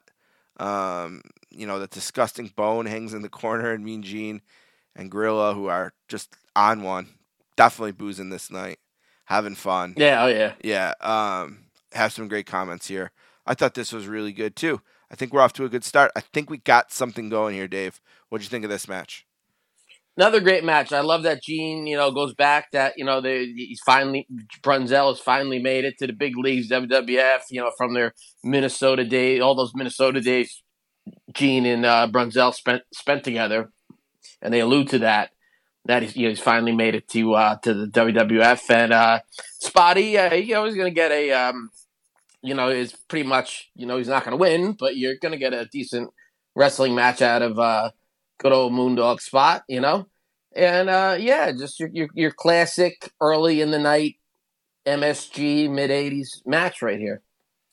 Um, you know, the disgusting Bone hangs in the corner, and Mean Gene and Gorilla, who are just on one. Definitely boozing this night, having fun. Yeah, oh yeah. Yeah, um, have some great comments here. I thought this was really good, too. I think we're off to a good start. I think we got something going here, Dave. What'd you think of this match? Another great match. I love that Gene, you know, goes back that, you know, they, he's finally, Brunzell has finally made it to the big leagues, W W F, you know, from their Minnesota days, all those Minnesota days Gene and uh, Brunzell spent spent together, and they allude to that. That he's, you know, he's finally made it to uh, to the W W F, and uh, Spotty, uh, you know, he's going to get a, um, you know, is pretty much, you know, he's not going to win, but you're going to get a decent wrestling match out of uh, good old Moondog Spot, you know, and uh, yeah, just your, your your classic early in the night M S G mid eighties match right here.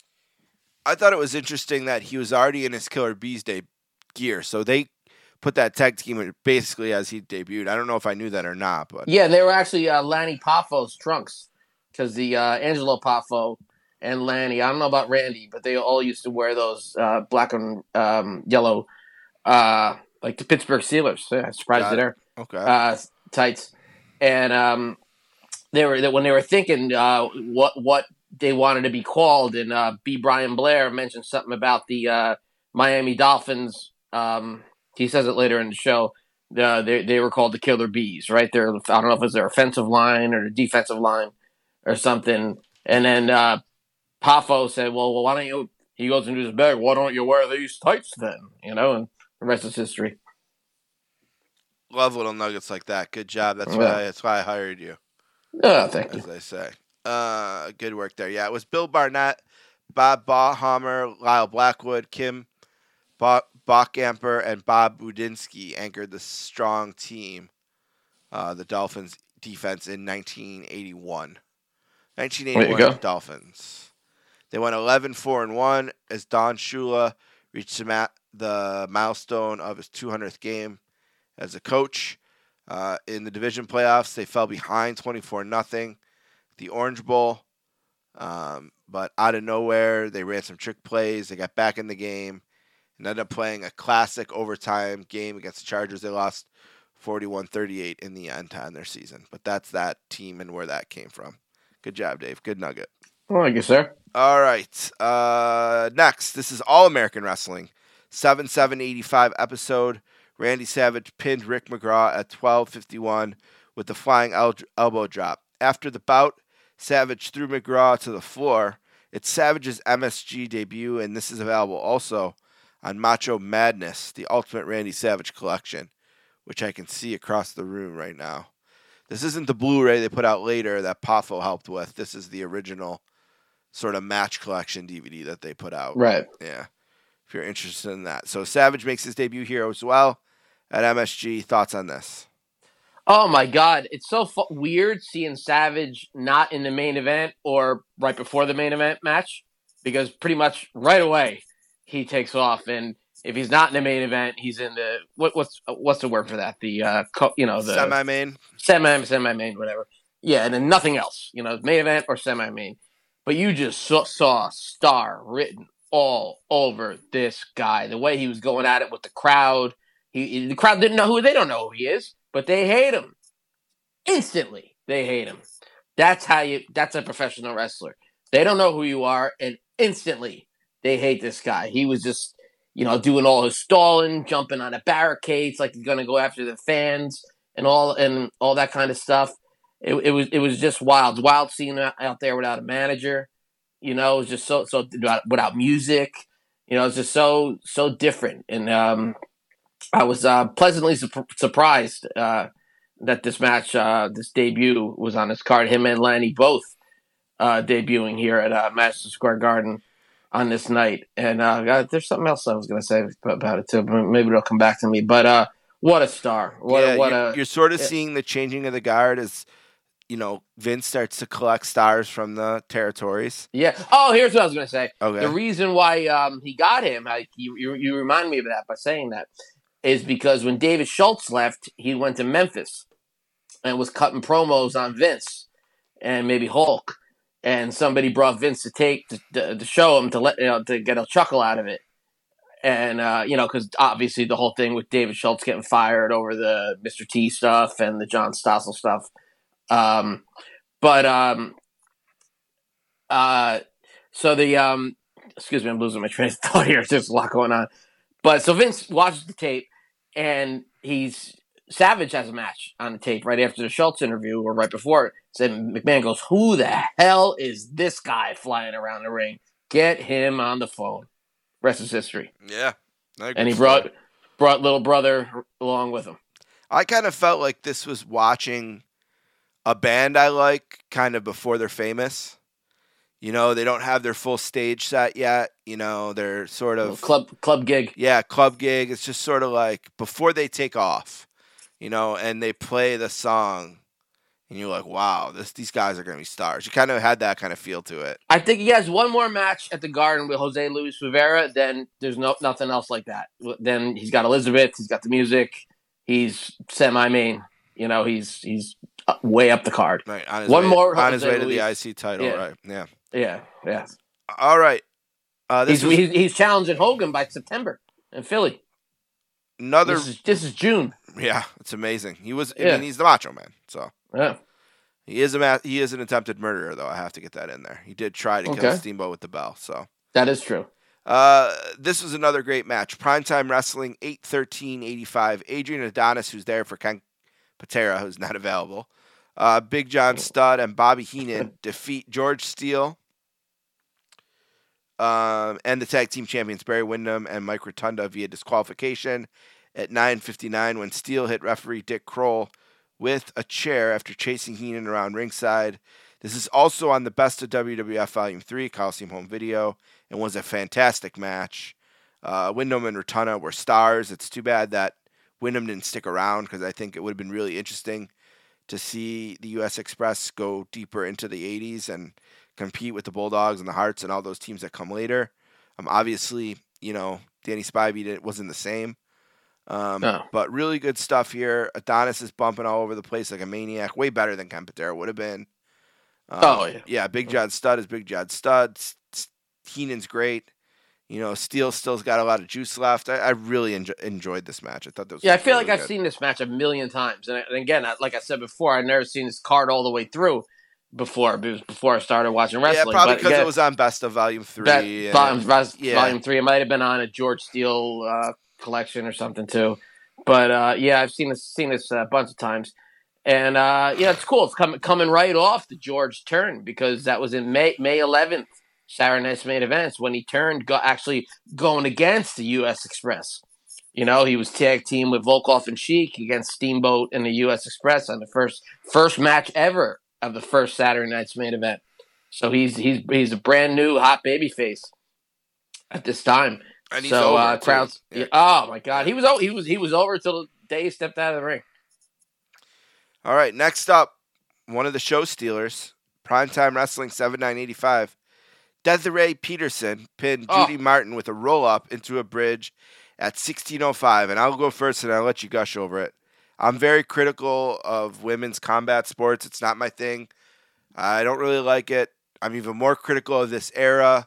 I thought it was interesting that he was already in his Killer Bees Day gear, so they put that tag team basically as he debuted. I don't know if I knew that or not, but yeah, they were actually uh, Lanny Poffo's trunks because the uh, Angelo Poffo and Lanny. I don't know about Randy, but they all used to wear those uh, black and um, yellow, uh, like the Pittsburgh Steelers. Yeah, surprised there. Okay, uh, tights, and um, they were when they were thinking uh, what what they wanted to be called, and uh, B. Brian Blair mentioned something about the uh, Miami Dolphins. Um, He says it later in the show. Uh, they they were called the Killer Bees, right? They're I don't know if it's their offensive line or the defensive line or something. And then uh, Poffo said, "Well, well, why don't you?" He goes into his bag. Why don't you wear these tights then? You know, and the rest is history. Love little nuggets like that. Good job. That's yeah. why that's why I hired you. Oh, thank as you. As they say. Uh, good work there. Yeah, it was Bill Barnett, Bob Bauhammer, Lyle Blackwood, Kim Ba- Bockamper, and Bob Budinsky anchored the strong team, uh, the Dolphins defense in nineteen eighty-one. nineteen eighty-one Dolphins. They went eleven four and one as Don Shula reached the, ma- the milestone of his two hundredth game as a coach. Uh, in the division playoffs, they fell behind twenty-four nothing. The Orange Bowl, um, but out of nowhere, they ran some trick plays. They got back in the game and ended up playing a classic overtime game against the Chargers. They lost forty-one thirty-eight in the end to end their season. But that's that team and where that came from. Good job, Dave. Good nugget. Well, thank you, sir. All right. Uh, next, this is All American Wrestling, seven seven eighty-five episode. Randy Savage pinned Rick McGraw at twelve fifty-one with the flying el- elbow drop. After the bout, Savage threw McGraw to the floor. It's Savage's M S G debut, and this is available also on Macho Madness, the Ultimate Randy Savage collection, which I can see across the room right now. This isn't the Blu-ray they put out later that Poffo helped with. This is the original sort of match collection D V D that they put out. Right. Yeah. If you're interested in that. So Savage makes his debut here as well at M S G. Thoughts on this? Oh my God, it's so fu- weird seeing Savage not in the main event or right before the main event match, because pretty much right away he takes off, and if he's not in the main event, he's in the what, what's what's the word for that? The uh, co- you know the Semi-main? semi semi main, whatever. Yeah, and then nothing else. You know, main event or semi main. But you just saw, saw star written all over this guy. The way he was going at it with the crowd. He the crowd didn't know who they don't know who he is, but they hate him. Instantly, they hate him. That's how you that's a professional wrestler. They don't know who you are, and instantly they hate this guy. He was just, you know, doing all his stalling, jumping on the barricades like he's gonna go after the fans and all and all that kind of stuff. It, it was it was just wild, wild seeing him out there without a manager. You know, it was just so so without music. You know, it's just so so different. And um, I was uh, pleasantly su- surprised uh, that this match, uh, this debut, was on this card. Him and Lanny both uh, debuting here at uh, Madison Square Garden on this night. And uh, God, there's something else I was going to say about it too. Maybe it'll come back to me. But uh, what a star! What yeah, a, what you're, a you're sort of yeah. seeing the changing of the guard as, you know, Vince starts to collect stars from the territories. Yeah. Oh, here's what I was going to say. Okay. The reason why um, he got him, I, you, you you remind me of that by saying that, is because when David Schultz left, he went to Memphis and was cutting promos on Vince and maybe Hulk, and somebody brought Vince to take to, to, to show him to let you know, to get a chuckle out of it, and uh, you know, because obviously the whole thing with David Schultz getting fired over the Mister T stuff and the John Stossel stuff. Um, but, um, uh, so the, um, excuse me, I'm losing my train of thought here. There's a lot going on, but so Vince watches the tape and he's Savage has a match on the tape right after the Schultz interview or right before it. So McMahon goes, who the hell is this guy flying around the ring? Get him on the phone. Rest is history. Yeah. And he brought, brought little brother along with him. I kind of felt like this was watching a band I like kind of before they're famous. You know, they don't have their full stage set yet. You know, they're sort of club club gig. Yeah, club gig. It's just sort of like before they take off, you know, and they play the song and you're like, wow, this these guys are going to be stars. You kind of had that kind of feel to it. I think he has one more match at the Garden with Jose Luis Rivera. Then there's no nothing else like that. Then he's got Elizabeth. He's got the music. He's semi-main. You know, he's he's way up the card. Right. On his One way, more on his Jose way to Luis. the I C title. Yeah. Right. Yeah. Yeah. Yeah. All right. Uh, this he's, is he's he's challenging Hogan by September in Philly. another. This is, this is June. Yeah, it's amazing. He was. I Yeah. mean, he's the Macho Man. So Yeah. he is a ma- he is an attempted murderer, though. I have to get that in there. He did try to kill Okay. Steamboat with the bell. So That is true. uh, this was another great match. Primetime Wrestling, eight thirteen eighty-five. Adrian Adonis, who's there for Ken Patera, who's not available. Uh, Big John Studd and Bobby Heenan defeat George Steele um, and the tag team champions Barry Windham and Mike Rotunda via disqualification at nine fifty-nine when Steele hit referee Dick Kroll with a chair after chasing Heenan around ringside. This is also on the Best of W W F Volume three, Coliseum Home Video, and was a fantastic match. Uh, Windham and Rotunda were stars. It's too bad that Windham didn't stick around because I think it would have been really interesting to see the U S Express go deeper into the eighties and compete with the Bulldogs and the Hearts and all those teams that come later. Um, obviously, you know, Danny Spivey didn't, wasn't the same. Um, No. But really good stuff here. Adonis is bumping all over the place like a maniac. Way better than Ken Patera would have been. Um, Oh, yeah. Yeah, Big John Studd is Big John Studd. S- S- Heenan's great. You know, Steele still's got a lot of juice left. I, I really enjo- enjoyed this match. I thought that was Yeah, I feel really like I've good. seen this match a million times. And, and again, I- like I said before, I've never seen this card all the way through. before. It was before I started watching wrestling. Yeah, probably but because again, it was on Best of Volume three. That, and- volume, volume, yeah. volume three. It might have been on a George Steele uh, collection or something too. But uh, yeah, I've seen this seen this a bunch of times, and uh, yeah, it's cool. It's coming coming right off the George turn because that was in May May eleventh, Saturday Night's Main Events, when he turned go, actually going against the U S Express. You know, he was tag team with Volkov and Sheik against Steamboat and the U S Express on the first first match ever of the first Saturday Night's Main Event. So he's he's he's a brand new hot babyface at this time. And he's so over, uh, too. crowds. Yeah. Oh my God, he was o- he was he was over until the day he stepped out of the ring. All right, next up, one of the show stealers, Primetime Wrestling seven nine eighty-five. Desiree Peterson pinned Oh. Judy Martin with a roll-up into a bridge at sixteen oh five, and I'll go first and I'll let you gush over it. I'm very critical of women's combat sports. It's not my thing. I don't really like it. I'm even more critical of this era.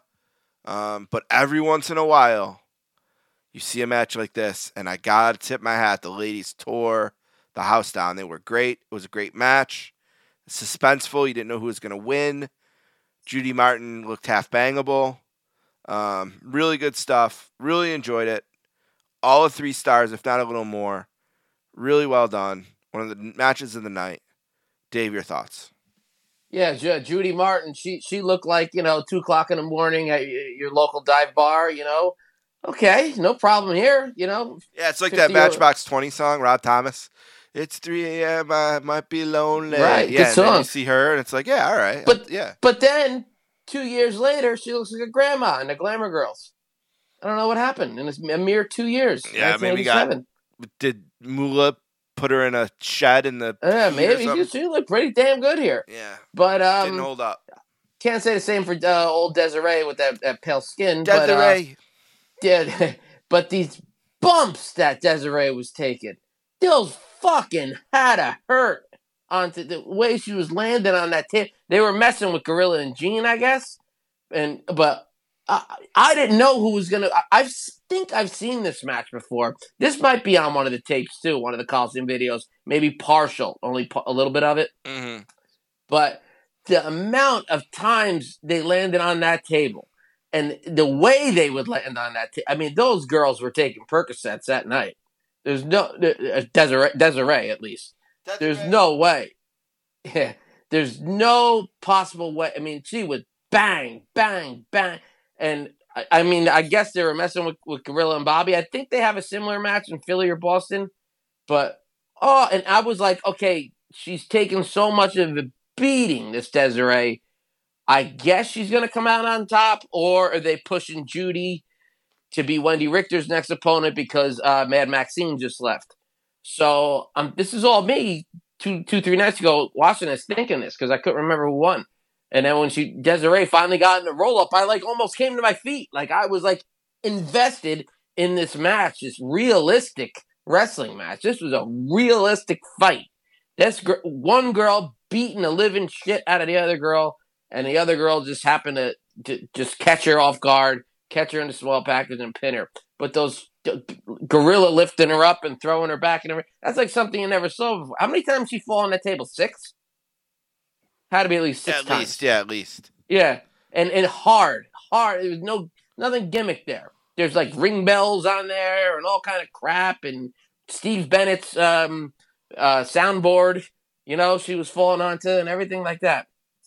Um, but every once in a while, you see a match like this, and I gotta tip my hat. The ladies tore the house down. They were great. It was a great match. Suspenseful. You didn't know who was gonna win. Judy Martin looked half bangable. Um, really good stuff. Really enjoyed it. All of three stars, if not a little more. Really well done. One of the matches of the night. Dave, your thoughts? Yeah, Ju- Judy Martin. She she looked like, you know, two o'clock in the morning at y- your local dive bar. You know, okay, no problem here. You know, Yeah, it's like that fifty or- Matchbox twenty song, Rob Thomas. It's three a.m. I might be lonely. Right, Yeah, good and then you song. see her, and it's like, yeah, all right. But yeah. But then two years later, she looks like a grandma in the Glamour Girls. I don't know what happened in a mere two years. Yeah, maybe got- nineteen eighty-seven. Did Moolah put her in a shed in the Yeah, heat or maybe something? she, she looked pretty damn good here. Yeah, But didn't um, hold up. can't say the same for uh, old Desiree with that, that pale skin. But, uh, Desiree. yeah, but these bumps that Desiree was taking, those fucking had to hurt onto the way she was landing on that tip. They were messing with Gorilla and Jean, I guess. And but I, I didn't know who was gonna. I, I think I've seen this match before. This might be on one of the tapes too, one of the Coliseum videos, maybe partial, only pa- a little bit of it. Mm-hmm. But the amount of times they landed on that table and the way they would land on that table, I mean, those girls were taking Percocets that night. There's no, uh, Desiree, Desiree at least. Desiree. There's no way. Yeah. There's no possible way. I mean, she would bang, bang, bang. And I, I mean, I guess they were messing with, with Gorilla and Bobby. I think they have a similar match in Philly or Boston. But, oh, and I was like, okay, she's taking so much of a beating, this Desiree. I guess she's going to come out on top, or are they pushing Judy to be Wendy Richter's next opponent because uh, Mad Maxine just left? So um, this is all me two, two, three nights ago watching this, thinking this because I couldn't remember who won. And then when she Desiree finally got in the roll up, I like almost came to my feet. Like I was like invested in this match, this realistic wrestling match. This was a realistic fight. This gr- one girl beating the living shit out of the other girl, and the other girl just happened to, to just catch her off guard, catch her in the small package, and pin her. But those g- Gorilla lifting her up and throwing her back in the ring, that's like something you never saw before. How many times she fall on that table? Six? Had to be at least six At times. least, yeah, at least. Yeah, and and hard, hard. There was no nothing gimmick there. There's like ring bells on there and all kind of crap. And Steve Bennett's um, uh, soundboard, you know, she was falling onto and everything like that.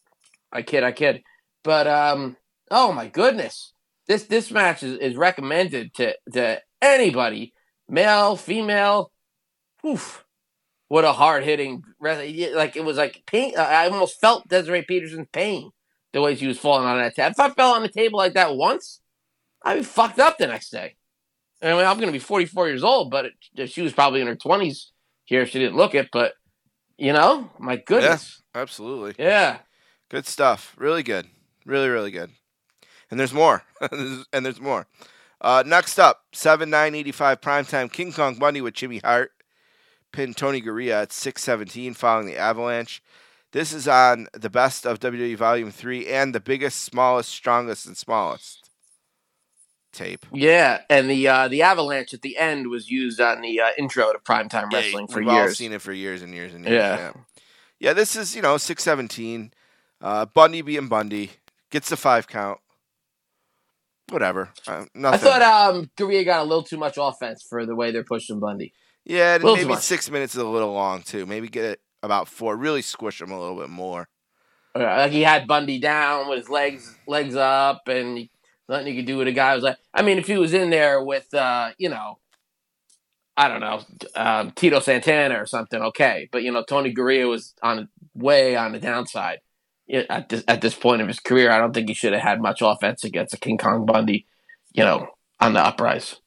I kid, I kid. But um, oh my goodness, this this match is, is recommended to to anybody, male, female. Oof. What a hard-hitting, like it was like pain. I almost felt Desiree Peterson's pain the way she was falling on that table. If I fell on the table like that once, I'd be fucked up the next day. I mean, I'm going to be forty-four years old, but it, she was probably in her twenties here if she didn't look it. But, you know, my goodness. Yeah, absolutely. Yeah. Good stuff. Really good. Really, really good. And there's more. and there's more. Uh, next up, seven nine eighty-five Primetime King Kong Bundy with Jimmy Hart. Pinned Tony Gurria at six seventeen following the Avalanche. This is on the Best of W W E Volume three and the Biggest, Smallest, Strongest, and Smallest tape. Yeah, and the uh, the Avalanche at the end was used on the uh, intro to Primetime Yeah, Wrestling for we've all years. seen it for years and years and years. Yeah. Yeah, yeah this is, you know, six seventeen. Uh, Bundy being Bundy. Gets the five count. Whatever. Uh, nothing. I thought um, Gurria got a little too much offense for the way they're pushing Bundy. Yeah, and Little maybe too much. six minutes is a little long, too. Maybe get it about four. Really squish him a little bit more. Uh, Like he had Bundy down with his legs legs up, and he, nothing you could do with a guy who was like. I mean, if he was in there with, uh, you know, I don't know, um, Tito Santana or something, okay. But you know, Tony Gurria was on way on the downside Yeah, at this at this point of his career. I don't think he should have had much offense against a King Kong Bundy, you know, on the uprise.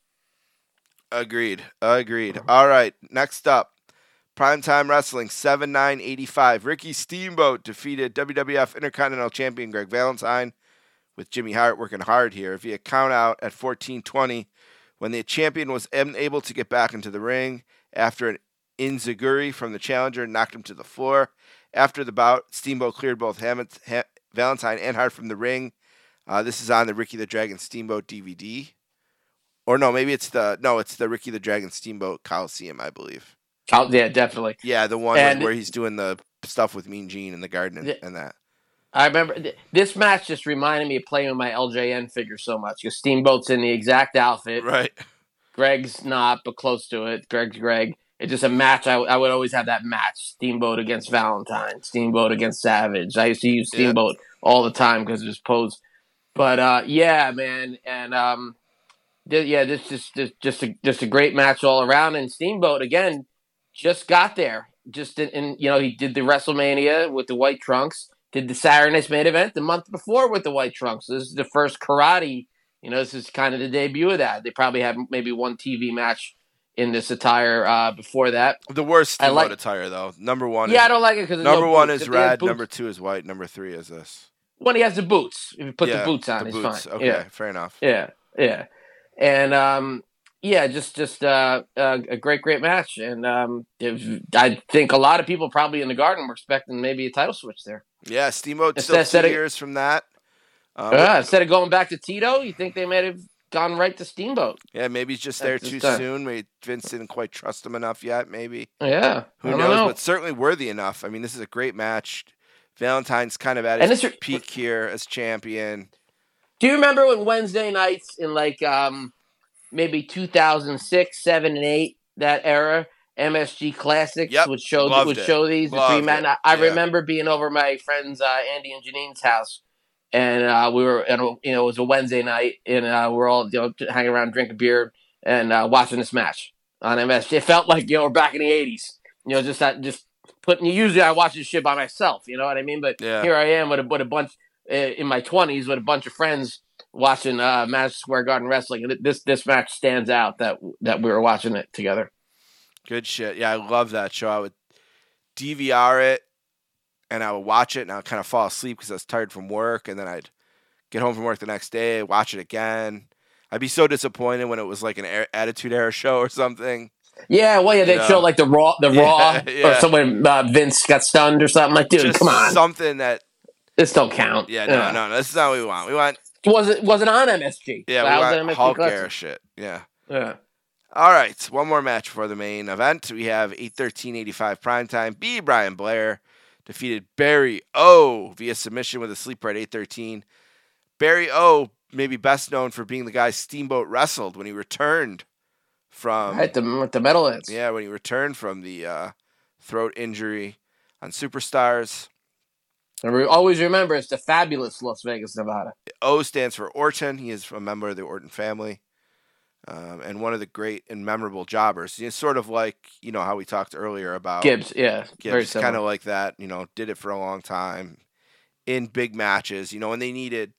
Agreed. Agreed. All right. Next up, Primetime Wrestling seven nine eighty-five. Ricky Steamboat defeated W W F Intercontinental Champion Greg Valentine with Jimmy Hart working hard here via count out at fourteen twenty when the champion was unable to get back into the ring after an enziguri from the challenger knocked him to the floor. After the bout, Steamboat cleared both Ham- ha- Valentine and Hart from the ring. Uh, this is on the Ricky the Dragon Steamboat D V D. Or no, maybe it's the no, it's the Ricky the Dragon Steamboat Coliseum, I believe. Oh, yeah, definitely. Yeah, the one And- where he's doing the stuff with Mean Gene in the garden and, Yeah. and that. I remember th- this match just reminded me of playing with my L J N figure so much because Steamboat's in the exact outfit. Right. Greg's not, but close to it. Greg's Greg. It's just a match. I, w- I would always have that match. Steamboat against Valentine. Steamboat against Savage. I used to use Steamboat all the time because of his pose. But uh, yeah, man, and um, th- yeah, this is just just a, just a great match all around. And Steamboat again just got there. Just in, in you know he did the WrestleMania with the white trunks. Did the Saturday Night's Main Event the month before with the white trunks. This is the first karate. You know, this is kind of the debut of that. They probably had maybe one T V match in this attire uh, before that. The worst Steamboat like- attire, though. Number one. Yeah, is, I don't like it because number no one boots. is If they had red. boots- Number two is white. Number three is this. when he has the boots. If you put Yeah, the boots on, the it's boots. fine. Okay, Yeah, fair enough. yeah, yeah, and um, yeah, just just uh, uh, a great, great match. And um, if, I think a lot of people probably in the Garden were expecting maybe a title switch there. Yeah, Steamboat Instead- still two instead of- years from that. Um, Uh, instead of going back to Tito, you think they might have gone right to Steamboat? yeah, maybe he's just there That's too just, uh, soon. Maybe Vince didn't quite trust him enough yet. Maybe. Yeah, Who I don't knows? know. But certainly worthy enough. I mean, this is a great match. Valentine's kind of at And his this- peak here as champion. Do you remember when Wednesday nights in like um, maybe two thousand six, seven, and eight, that era, M S G Classics Yep, would show loved would it. show these the Loved three men. it, I, I yeah. remember being over at my friends uh, Andy and Janine's house, and uh, we were, and, you know, it was a Wednesday night, and uh, we're all you know hanging around, drinking beer, and uh, watching this match on M S G. It felt like you know we're back in the eighties. You know, just that, just putting. Usually, I watch this shit by myself. You know what I mean? But Yeah. here I am with a, with a bunch uh, in my twenties with a bunch of friends watching uh, Madison Square Garden wrestling, and this this match stands out that that we were watching it together. Good shit. Yeah, I love that show. I would D V R it, and I would watch it, and I would kind of fall asleep because I was tired from work, and then I'd get home from work the next day, watch it again. I'd be so disappointed when it was like an Air- Attitude Era show or something. Yeah, well, yeah, they You know? show like the raw, the Yeah, raw, yeah. or someone uh, Vince got stunned or something. Like, dude, Just come on, something that. this don't count. Yeah, no, no, no. This is not what we want. We want. Was it was it on M S G? Yeah, So how was we it want M S G Hulk Classic? era shit. Yeah. Yeah. All right, one more match for the main event. We have eight thirteen eighty-five primetime. B. Brian Blair defeated Barry O via submission with a sleeper at eight thirteen. Barry O, maybe best known for being the guy Steamboat wrestled when he returned from At the with the Meadowlands. yeah when he returned from the uh, throat injury on Superstars. And we always remember it's the fabulous Las Vegas, Nevada. O stands for Orton. He is a member of the Orton family. Um, and one of the great and memorable jobbers. He's sort of like, you know, how we talked earlier about Gibbs, yeah, very Gibbs, similar. kind of like that, you know, did it for a long time in big matches, you know, and they needed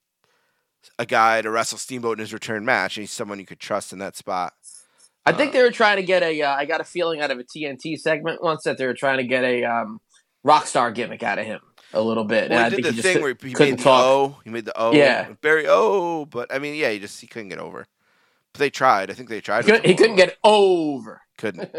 a guy to wrestle Steamboat in his return match, and he's someone you could trust in that spot. I think they were trying to get a. Uh, I got a feeling out of a T N T segment once that they were trying to get a um, rock star gimmick out of him a little bit. Well, and I he did think the he just thing where he couldn't made the talk. O, he made the O, Yeah. Barry O, but I mean, yeah, he just he couldn't get over. But they tried. I think they tried. He couldn't, he couldn't get over. Couldn't.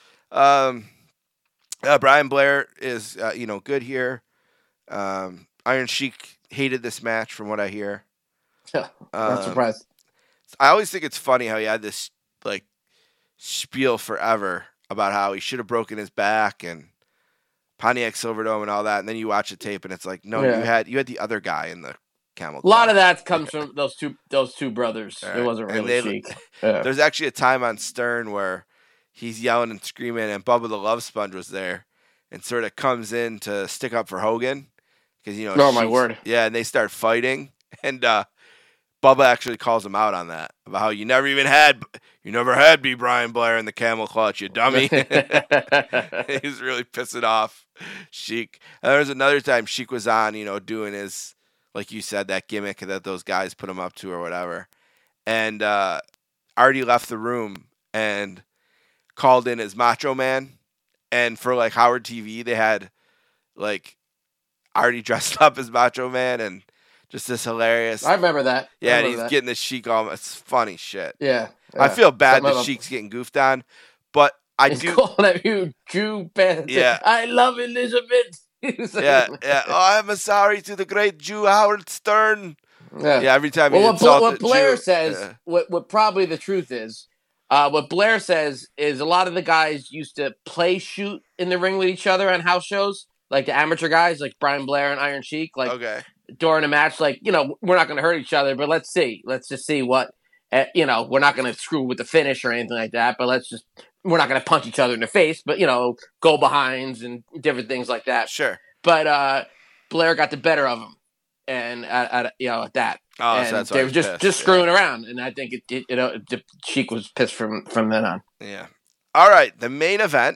um, uh, Brian Blair is, uh, you know, good here. Um, Iron Sheik hated this match, from what I hear. Not Um, surprised. I always think it's funny how he had this like spiel forever about how he should have broken his back and Pontiac Silverdome and all that, and then you watch the tape and it's like, no, Yeah. you had you had the other guy in the camel A lot clutch. of that comes from those two those two brothers. All right. It wasn't And really they- Sheik. Yeah. There's actually a time on Stern where he's yelling and screaming, and Bubba the Love Sponge was there and sort of comes in to stick up for Hogan because you know. Oh, my Sheik's- word. Yeah, and they start fighting, and uh, Bubba actually calls him out on that about how you never even had you never had B. Brian Blair in the camel clutch, you dummy. He's really pissing off Sheik. And there was another time Sheik was on, you know, doing his, like you said, that gimmick that those guys put him up to or whatever. And uh, Artie left the room and called in as Macho Man. And for like Howard T V, they had like Artie dressed up as Macho Man and just this hilarious. I remember that. I Yeah, and remember he's that. getting the Sheik all. It's funny shit. Yeah, I yeah. feel bad Something that about- Sheik's getting goofed on, but I He's do. calling at you, Jew bastard. Yeah. I love Elizabeth. Yeah, yeah. Oh, I'm sorry to the great Jew Howard Stern. Yeah. Yeah, every time he Well, what, Bla- insulted what Blair Jew, says, yeah. what what probably the truth is, uh, what Blair says is a lot of the guys used to play shoot in the ring with each other on house shows, like the amateur guys, like Brian Blair and Iron Sheik, like Okay. during a match, like, you know, we're not going to hurt each other, but let's see, let's just see what, uh, you know, we're not going to screw with the finish or anything like that, but let's just, we're not going to punch each other in the face, but, you know, go behinds and different things like that. Sure. But uh, Blair got the better of him, and at, at you know at that, Oh, so and that's why they he's were just pissed, just yeah. screwing around, and I think it, it you know the Sheik was pissed from from then on. Yeah. All right. The main event.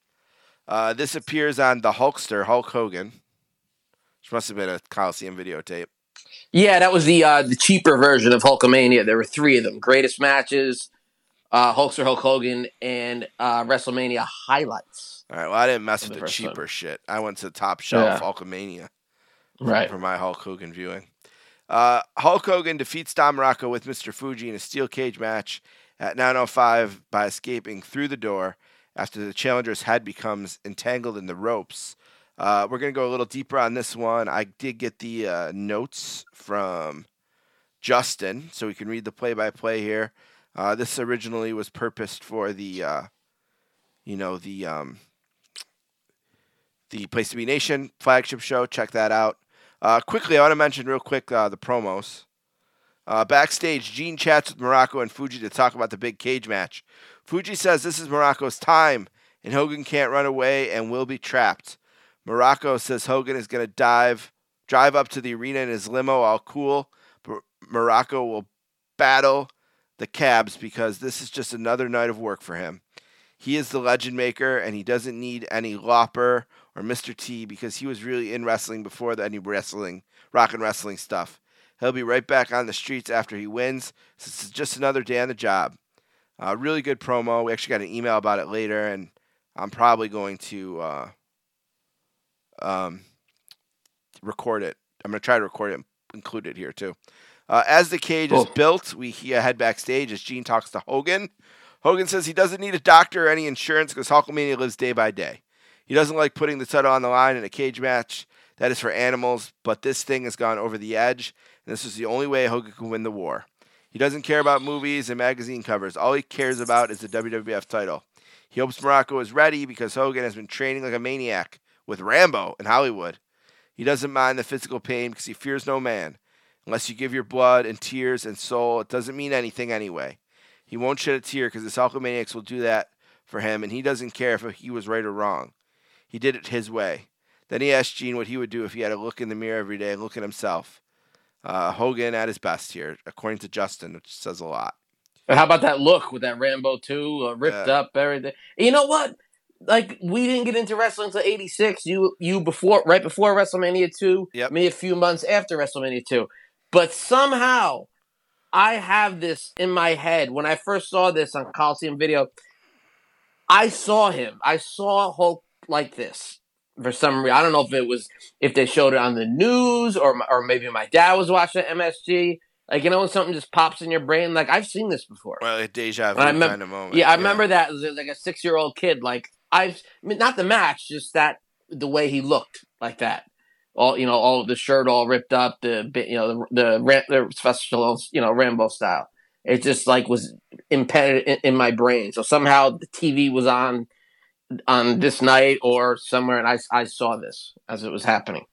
Uh, this appears on the Hulkster, Hulk Hogan, which must have been a Coliseum videotape. Yeah, that was the uh, the cheaper version of Hulkamania. There were three of them: greatest matches, uh, Hulkster, Hulk Hogan, and uh, WrestleMania highlights. All right. Well, I didn't mess For with the the first cheaper one. shit. I went to top shelf Yeah. Hulkamania Right. for my Hulk Hogan viewing. Uh, Hulk Hogan defeats Don Morocco with Mister Fuji in a steel cage match at nine oh five by escaping through the door after the challenger's head becomes entangled in the ropes. Uh, we're going to go a little deeper on this one. I did get the uh, notes from Justin, so we can read the play-by-play here. Uh, this originally was purposed for the, uh, you know, the um, the Place to Be Nation flagship show. Check that out. Uh, quickly, I want to mention real quick uh, the promos. Uh, backstage, Gene chats with Morocco and Fuji to talk about the big cage match. Fuji says this is Morocco's time, and Hogan can't run away and will be trapped. Morocco says Hogan is going to dive, drive up to the arena in his limo all cool, but Morocco will battle the cabs because this is just another night of work for him. He is the legend maker, and he doesn't need any Lauper or Mister T because he was really in wrestling before the, any wrestling, rock and wrestling stuff. He'll be right back on the streets after he wins. So this is just another day on the job. Uh, really good promo. We actually got an email about it later, and I'm probably going to uh, um, record it. I'm going to try to record it and include it here, too. Uh, as the cage is Cool. built, we head backstage as Gene talks to Hogan. Hogan says he doesn't need a doctor or any insurance because Hulkamania lives day by day. He doesn't like putting the title on the line in a cage match. That is for animals, but this thing has gone over the edge, and this is the only way Hogan can win the war. He doesn't care about movies and magazine covers. All he cares about is the W W F title. He hopes Morocco is ready because Hogan has been training like a maniac with Rambo in Hollywood. He doesn't mind the physical pain because he fears no man. Unless you give your blood and tears and soul, it doesn't mean anything anyway. He won't shed a tear because the Hulkamaniacs will do that for him, and he doesn't care if he was right or wrong. He did it his way. Then he asked Gene what he would do if he had to look in the mirror every day and look at himself. Uh, Hogan at his best here, according to Justin, which says a lot. And how about that look with that Rambo two, uh, ripped Yeah. up, everything? You know what? Like, we didn't get into wrestling until eighty-six. You, you before, right before WrestleMania two. Yep. Me a few months after WrestleMania two. But somehow, I have this in my head. When I first saw this on Coliseum Video, I saw him. I saw Hulk like this for some reason. I don't know if it was if they showed it on the news or or maybe my dad was watching M S G. Like, you know, when something just pops in your brain, like, I've seen this before. Well, a deja vu And I remember- kind of moment. Yeah, I remember that as like a six-year-old kid. Like, I've I mean, not the match, just that the way he looked like that. All you know, all the shirt all ripped up, the bit- you know the the, the special you know Rambo style. It just like was embedded in, in my brain. So somehow the T V was on on this night or somewhere, and I, I saw this as it was happening.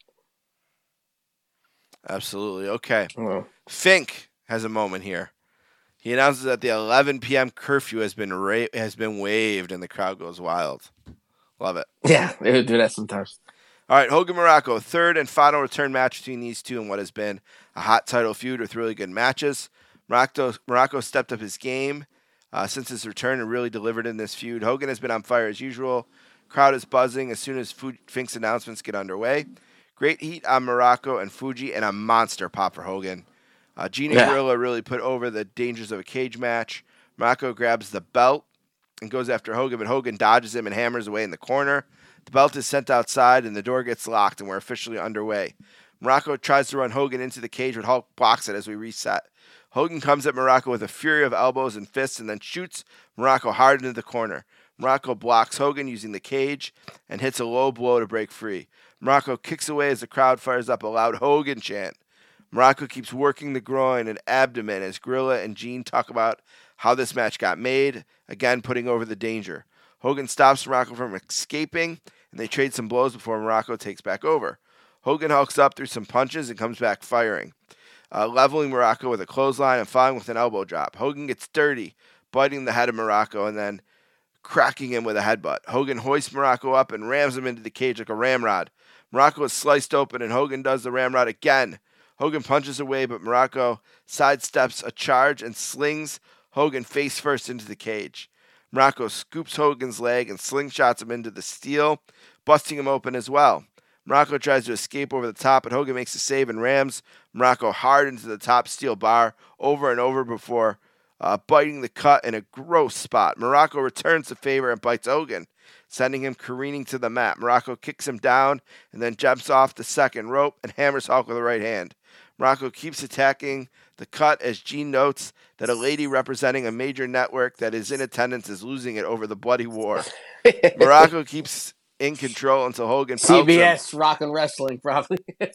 Absolutely. Okay. Well, Fink has a moment here. He announces that the eleven p.m. curfew has been ra- has been waived, and the crowd goes wild. Love it. yeah, they would do that sometimes. All right, Hogan Morocco, third and final return match between these two in what has been a hot title feud with really good matches. Morocco, Morocco stepped up his game uh, since his return and really delivered in this feud. Hogan has been on fire as usual. Crowd is buzzing as soon as Fu- Fink's announcements get underway. Great heat on Morocco and Fuji, and a monster pop for Hogan. Uh, Gene and Yeah. Gorilla really put over the dangers of a cage match. Morocco grabs the belt and goes after Hogan, but Hogan dodges him and hammers away in the corner. The belt is sent outside, and the door gets locked, and we're officially underway. Morocco tries to run Hogan into the cage, but Hulk blocks it as we reset. Hogan comes at Morocco with a fury of elbows and fists and then shoots Morocco hard into the corner. Morocco blocks Hogan using the cage and hits a low blow to break free. Morocco kicks away as the crowd fires up a loud Hogan chant. Morocco keeps working the groin and abdomen as Gorilla and Gene talk about how this match got made, again putting over the danger. Hogan stops Morocco from escaping, and they trade some blows before Morocco takes back over. Hogan hulks up through some punches and comes back firing, uh, leveling Morocco with a clothesline and following with an elbow drop. Hogan gets dirty, biting the head of Morocco and then cracking him with a headbutt. Hogan hoists Morocco up and rams him into the cage like a ramrod. Morocco is sliced open, and Hogan does the ramrod again. Hogan punches away, but Morocco sidesteps a charge and slings Hogan face first into the cage. Morocco scoops Hogan's leg and slingshots him into the steel, busting him open as well. Morocco tries to escape over the top, but Hogan makes a save and rams Morocco hard into the top steel bar over and over before uh, biting the cut in a gross spot. Morocco returns the favor and bites Hogan, sending him careening to the mat. Morocco kicks him down and then jumps off the second rope and hammers Hulk with the right hand. Morocco keeps attacking the cut as Gene notes that a lady representing a major network that is in attendance is losing it over the bloody war. Morocco keeps in control until Hogan pelts him. C B S Rock and Wrestling, probably.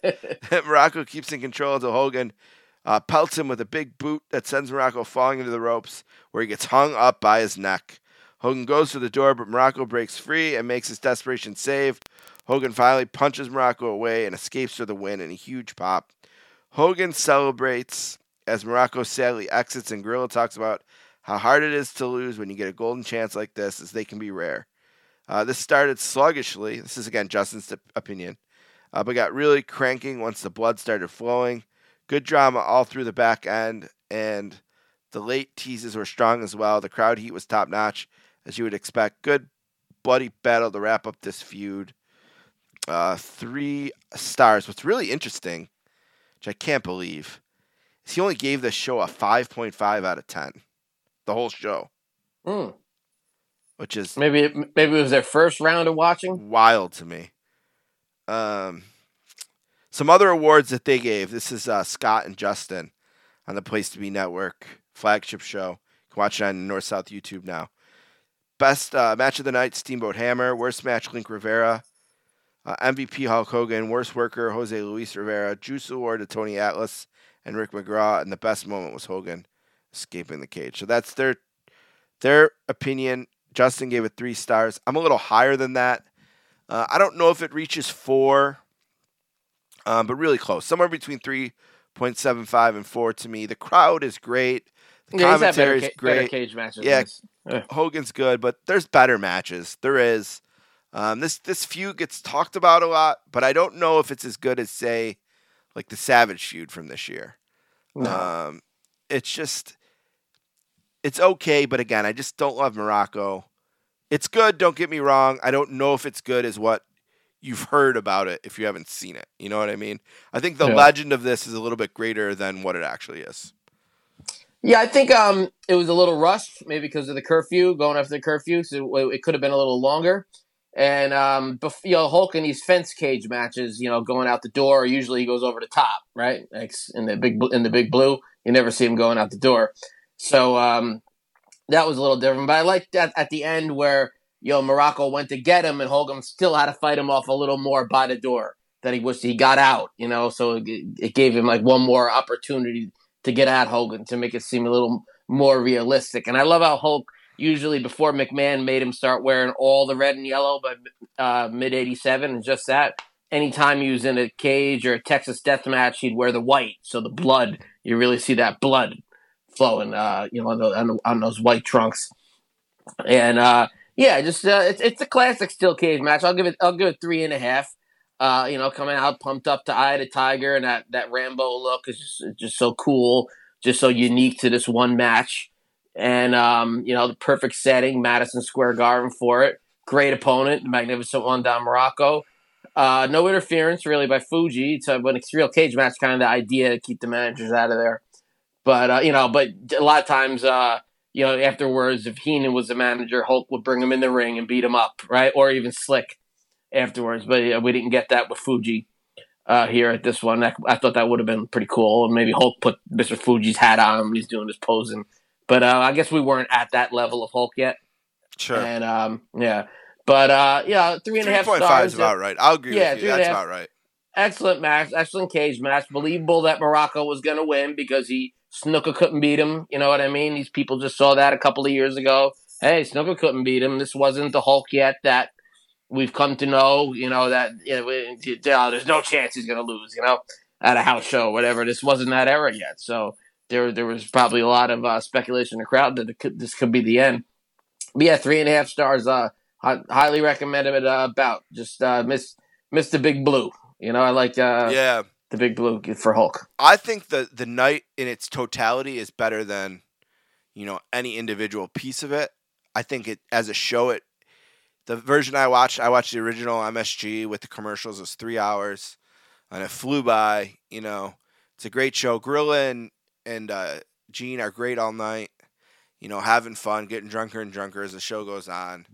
Morocco keeps in control until Hogan uh, pelts him with a big boot that sends Morocco falling into the ropes, where he gets hung up by his neck. Hogan goes for the door, but Morocco breaks free and makes his desperation save. Hogan finally punches Morocco away and escapes for the win in a huge pop. Hogan celebrates as Morocco sadly exits, and Gorilla talks about how hard it is to lose when you get a golden chance like this, as they can be rare. Uh, this started sluggishly. This is, again, Justin's opinion. Uh, but got really cranking once the blood started flowing. Good drama all through the back end, and the late teases were strong as well. The crowd heat was top-notch, as you would expect. Good bloody battle to wrap up this feud. Uh, three stars. What's really interesting, which I can't believe, is he only gave this show a five point five out of ten. The whole show. Mm. Which is Maybe it, maybe it was their first round of watching. wild to me. Um, some other awards that they gave. This is uh, Scott and Justin on the Place to Be Network flagship show. You can watch it on North South YouTube now. Best uh, match of the night, Steamboat Hammer. Worst match, Link Rivera. Uh, M V P, Hulk Hogan. Worst worker, Jose Luis Rivera. Juice Award to Tony Atlas and Rick McGraw. And the best moment was Hogan escaping the cage. So that's their their opinion. Justin gave it three stars. I'm a little higher than that. Uh, I don't know if it reaches four, um, but really close. Somewhere between three point seven five and four to me. The crowd is great. The Yeah, he's had better, commentary is ca- better great. cage matches. Yeah. than this. Yeah. Hogan's good, but there's better matches. There is. Um, this this feud gets talked about a lot, but I don't know if it's as good as, say, like the Savage feud from this year. No. Um, it's just, it's okay, but again, I just don't love Morocco. It's good, don't get me wrong. I don't know if it's good as what you've heard about it if you haven't seen it. You know what I mean? I think the Yeah. legend of this is a little bit greater than what it actually is. Yeah, I think um, it was a little rushed, maybe because of the curfew, going after the curfew, so it, it could have been a little longer. And um, bef- you know, Hulk in these fence cage matches, you know, going out the door, usually he goes over the top, right? Like in the big bl- in the big blue, you never see him going out the door. So um, that was a little different. But I liked that at the end where you know Morocco went to get him, and Hogan still had to fight him off a little more by the door than he wished he got out. You know, so it, it gave him like one more opportunity to get at Hogan to make it seem a little more realistic. And I love how Hulk usually before McMahon made him start wearing all the red and yellow by uh, mid eighty-seven, and just that. Anytime he was in a cage or a Texas death match, he'd wear the white. So the blood, you really see that blood flowing, uh, you know, on, the, on, on those white trunks. And uh, yeah, just uh, it's it's a classic steel cage match. I'll give it I'll give it three and a half. Uh, you know, coming out pumped up to Eye of the Tiger, and that, that Rambo look is just it's just so cool, just so unique to this one match. And um, you know, the perfect setting, Madison Square Garden for it. Great opponent, the magnificent one, Don Morocco. Uh, no interference really by Fuji. So when it's a real cage match, kind of the idea to keep the managers out of there. But uh, you know, but a lot of times, uh, you know, afterwards, if Heenan was the manager, Hulk would bring him in the ring and beat him up, right? Or even Slick afterwards. But yeah, we didn't get that with Fuji uh, here at this one. I, I thought that would have been pretty cool. Maybe Hulk put Mister Fuji's hat on him. He's doing his posing. But uh, I guess we weren't at that level of Hulk yet. Sure. And um, yeah. But, uh, yeah, three and a half stars. three point five is about right. I'll agree yeah, with you. That's about right. Excellent match. Excellent cage match. Believable that Morocco was going to win because he Snuka couldn't beat him. You know what I mean? These people just saw that a couple of years ago. Hey, Snuka couldn't beat him. This wasn't the Hulk yet that we've come to know, you know, that you know, we, you know, there's no chance he's going to lose, you know, at a house show or whatever. This wasn't that era yet. So there there was probably a lot of uh, speculation in the crowd that it could, this could be the end. But yeah, three and a half stars. Uh, highly recommend it uh, about just uh, miss miss the Big Blue. You know, I like uh, yeah the Big Blue for Hulk. I think the the night in its totality is better than, you know, any individual piece of it. I think it as a show, it the version I watched, I watched the original M S G with the commercials. It was three hours, and it flew by. You know, it's a great show. Gorilla and and uh, Gene are great all night. You know, having fun, getting drunker and drunker as the show goes on.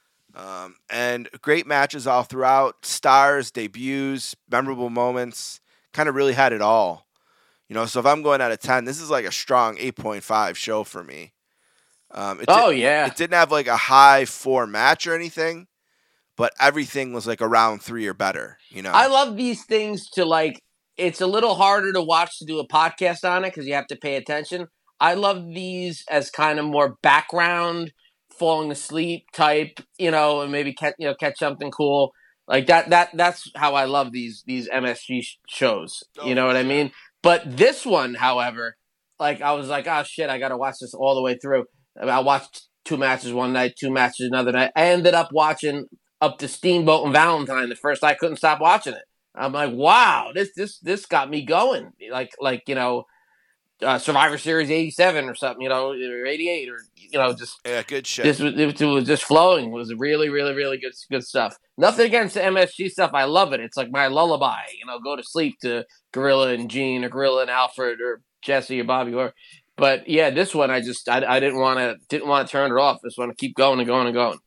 Um, and great matches all throughout. Stars, debuts, memorable moments. Kind of really had it all. You know, so if I'm going out of ten, this is like a strong eight point five show for me. Um, it oh, did, yeah. It didn't have like a high four match or anything, but everything was like around three or better, you know? I love these things to like, it's a little harder to watch to do a podcast on it because you have to pay attention. I love these as kind of more background, falling asleep type, you know, and maybe catch, you know, catch something cool like that. That that's how I love these these M S G sh- shows. You know what I mean? But this one, however, like I was like, oh shit, I got to watch this all the way through. I watched two matches one night, two matches another night. I ended up watching up to Steamboat and Valentine. The first I couldn't stop watching it. I'm like, wow, this this this got me going. Like like you know. Uh, Survivor Series eighty-seven or something, you know, or eighty-eight, or you know, just yeah, good shit. This was, it was just flowing. It was really, really, really good, good stuff. Nothing against the M S G stuff. I love it. It's like my lullaby. You know, go to sleep to Gorilla and Gene, or Gorilla and Alfred, or Jesse or Bobby, or. But yeah, this one I just I, I didn't want to didn't want to turn it off. I just want to keep going and going and going.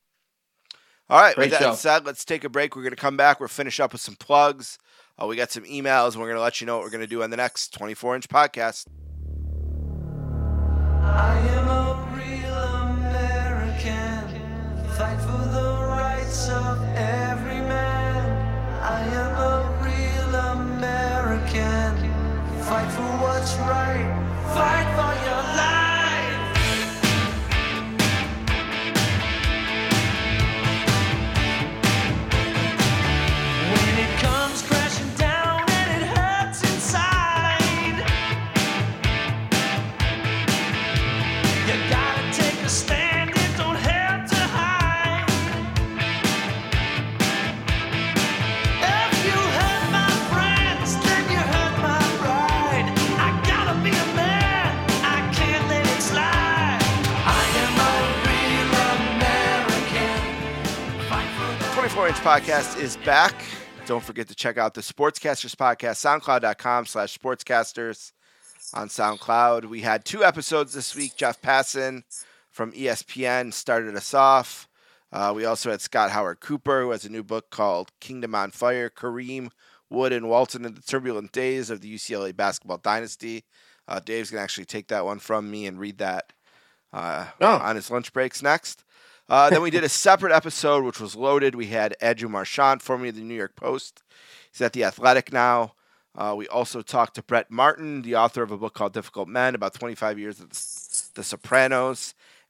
All right, Great with that show. said, let's take a break. We're going to come back. We'll finish up with some plugs. Uh, we got some emails, and we're going to let you know what we're going to do on the next twenty-four inch podcast. I am a real American, fight for the rights of every man. I am a real American, fight for what's right, fight for your life. When it comes crashing down and it hurts inside, you gotta take a stand, it don't have to hide. If you hurt my friends, then you hurt my pride. I gotta be a man, I can't let it slide. I am a real American. Fight for the twenty-four inch podcast is back. Don't forget to check out the Sportscasters podcast, soundcloud.com slash sportscasters. On SoundCloud, we had two episodes this week. Jeff Passan from E S P N started us off. Uh, we also had Scott Howard Cooper, who has a new book called Kingdom on Fire, Kareem, Wood, and Walton in the Turbulent Days of the U C L A Basketball Dynasty. Uh, Dave's going to actually take that one from me and read that uh, Oh. on his lunch breaks next. Uh, then we did a separate episode, which was loaded. We had Andrew Marchand, formerly of the New York Post. He's at The Athletic now. Uh, we also talked to Brett Martin, the author of a book called Difficult Men, about twenty-five years of The Sopranos.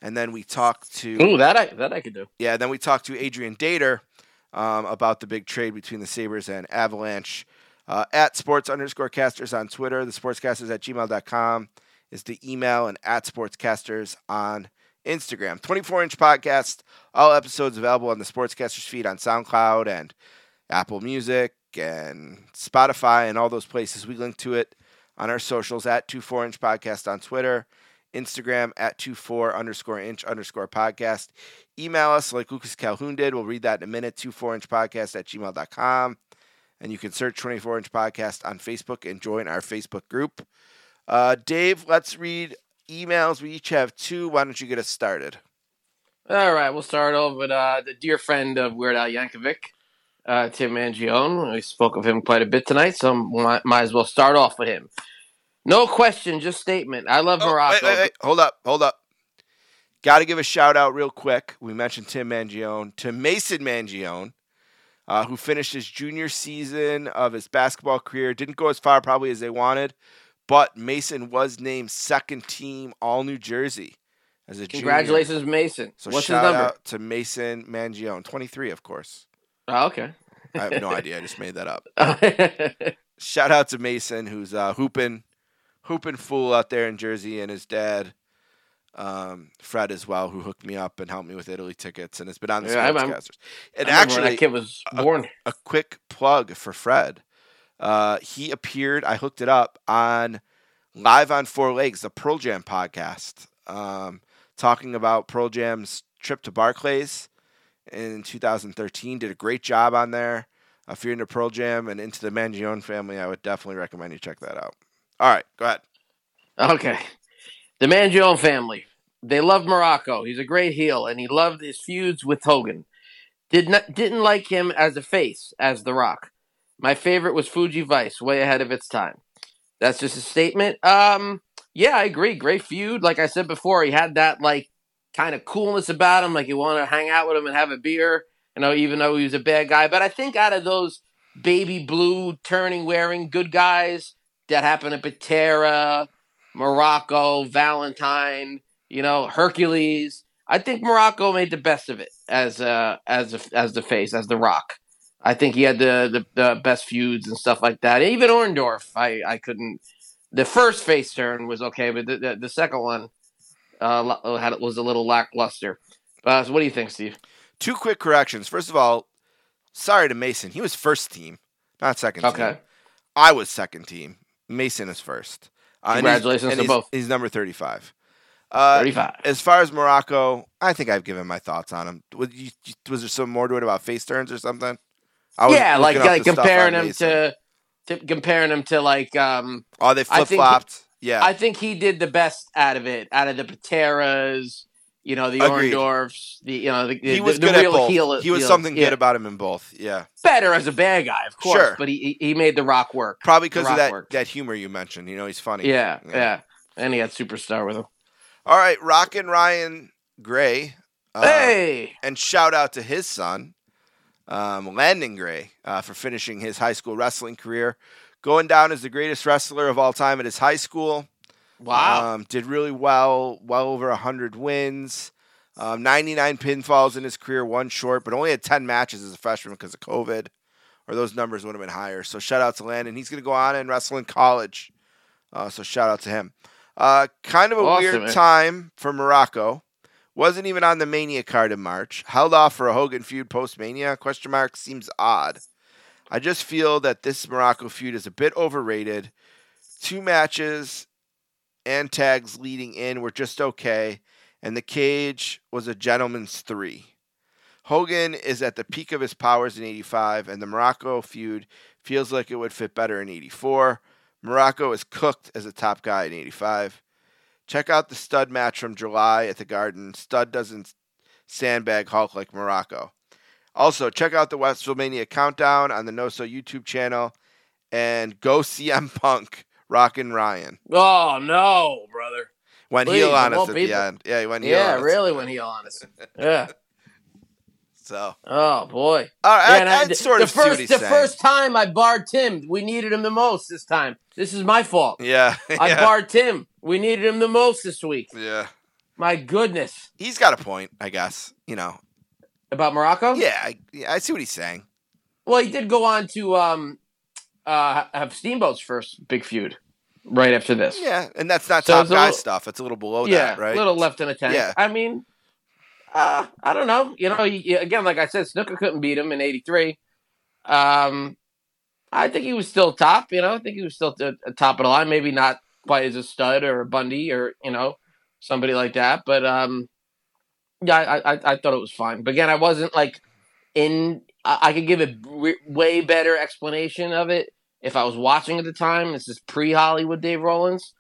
And then we talked to Ooh, that I that I could do. yeah. Then we talked to Adrian Dater um, about the big trade between the Sabres and Avalanche. Uh, at sports underscore casters on Twitter, the sportscasters at gmail dot com is the email, and at sportscasters on Instagram. twenty-four inch podcast, all episodes available on the Sportscasters feed on SoundCloud and Apple Music and Spotify and all those places. We link to it on our socials at twenty-four inch podcast on Twitter, Instagram at twenty-four underscore inch underscore podcast. Email us like Lucas Calhoun did. We'll read that in a minute, twenty-four inch podcast at gmail dot com. And you can search twenty-four inch podcast on Facebook and join our Facebook group. Uh, Dave, let's read emails. We each have two. Why don't you get us started? All right, we'll start off with uh, the dear friend of Weird Al Yankovic, uh, Tim Mangione. We spoke of him quite a bit tonight, so might, might as well start off with him. No question, just statement. I love Oh, Morocco. wait, wait, wait. Hold up, hold up. Got to give a shout out real quick. We mentioned Tim Mangione to Mason Mangione, uh, who finished his junior season of his basketball career. Didn't go as far probably as they wanted, but Mason was named second team All New Jersey as a Congratulations, junior. Mason. So What's shout his number? out to Mason Mangione, twenty-three, of course. Oh, okay. I have no idea. I just made that up. Shout out to Mason, who's uh, hooping, hooping fool out there in Jersey, and his dad, um, Fred, as well, who hooked me up and helped me with Italy tickets, and has been on the Yeah, I remember- Sportscasters. And I remember actually, when that kid was born. A, a quick plug for Fred. Uh, he appeared. I hooked it up on Live on Four Legs, the Pearl Jam podcast, um, talking about Pearl Jam's trip to Barclays in two thousand thirteen. Did a great job on there. Uh, if you're into Pearl Jam and into the Mangione family, I would definitely recommend you check that out. All right, go ahead. Okay. The Mangione family. They love Morocco. He's a great heel, and he loved his feuds with Hogan. Did not didn't like him as a face, as The Rock. My favorite was Fuji Vice, way ahead of its time. That's just a statement. Um, yeah, I agree. Great feud. Like I said before, he had that like kind of coolness about him, like you want to hang out with him and have a beer, you know, even though he was a bad guy. But I think out of those baby blue turning wearing good guys that happened at Patera, Morocco, Valentine, you know, Hercules, I think Morocco made the best of it as uh as a, as the face, as The Rock. I think he had the, the, the best feuds and stuff like that. Even Orndorff, I, I couldn't. The first face turn was okay, but the the, the second one uh had was a little lackluster. Uh, so what do you think, Steve? Two quick corrections. First of all, sorry to Mason. He was first team, not second team. Okay. I was second team. Mason is first. Uh, and he's- Congratulations and to he's, both. He's number thirty-five. Uh, thirty-five. As far as Morocco, I think I've given my thoughts on him. Was, you, was there some more to it about face turns or something? I was Yeah, like, looking up like the stuff comparing on him Mason. to, to comparing him to like um Oh, they I flip think flopped. Yeah. I think he did the best out of it, out of the Pateras, you know, the Agreed. Orndorffs, the you know the, he the, was the good real at both. heel. he was heel- something yeah. good about him in both. Yeah. Better as a bad guy, of course, Sure. but he he he made The Rock work. Probably because The of Rock that, worked. that humor you mentioned. You know, he's funny. Yeah, yeah, and he had Superstar with him. All right, Rockin' Ryan Gray. Uh, Hey! And shout out to his son, um, Landon Gray, uh, for finishing his high school wrestling career. Going down as the greatest wrestler of all time at his high school. Wow. Um, did really well, well over one hundred wins. Um, ninety-nine pinfalls in his career, one short, but only had ten matches as a freshman because of COVID, or those numbers would have been higher. So shout out to Landon. He's going to go on and wrestle in college. Uh, so shout out to him. Uh, kind of a Awesome, weird man. time for Morocco. Wasn't even on the Mania card in March. Held off for a Hogan feud post-Mania? Question mark. Seems odd. I just feel that this Morocco feud is a bit overrated. Two matches and tags leading in were just okay, and the cage was a gentleman's three. Hogan is at the peak of his powers in eighty-five, and the Morocco feud feels like it would fit better in eighty-four. Morocco is cooked as a top guy in eighty-five. Check out the stud match from July at the Garden. Stud doesn't sandbag Hulk like Morocco. Also, check out the WrestleMania Countdown on the No So YouTube channel, and go C M Punk, Rockin' Ryan. Oh no, brother. Went Please, heel on of all us at people. the end. Yeah, he went heel Yeah, on us. really went heel on us. Yeah. So, Oh boy. all right, Yeah, I, and I, I- sort the of see what first he's the saying. first time I barred Tim, we needed him the most this time. This is my fault. Yeah, I yeah, barred Tim. We needed him the most this week. yeah. My goodness. He's got a point, I guess. You know. About Morocco? Yeah, I, yeah, I see what he's saying. Well, he did go on to um, uh, have Steamboat's first big feud right after this. Yeah, and that's not So top it's a guy little- stuff. It's a little below Yeah, that, right? a little left in the tank. Yeah. I mean, uh, I don't know. You know, he, again, like I said, Snooker couldn't beat him in eighty-three. Um, I think he was still top. You know, I think he was still t- t- top of the line. Maybe not quite as a stud or a Bundy or you know somebody like that. But um, yeah, I, I I thought it was fine. But again, I wasn't like in. I, I could give a w- way better explanation of it if I was watching at the time. This is pre Hollywood Dave Rollins,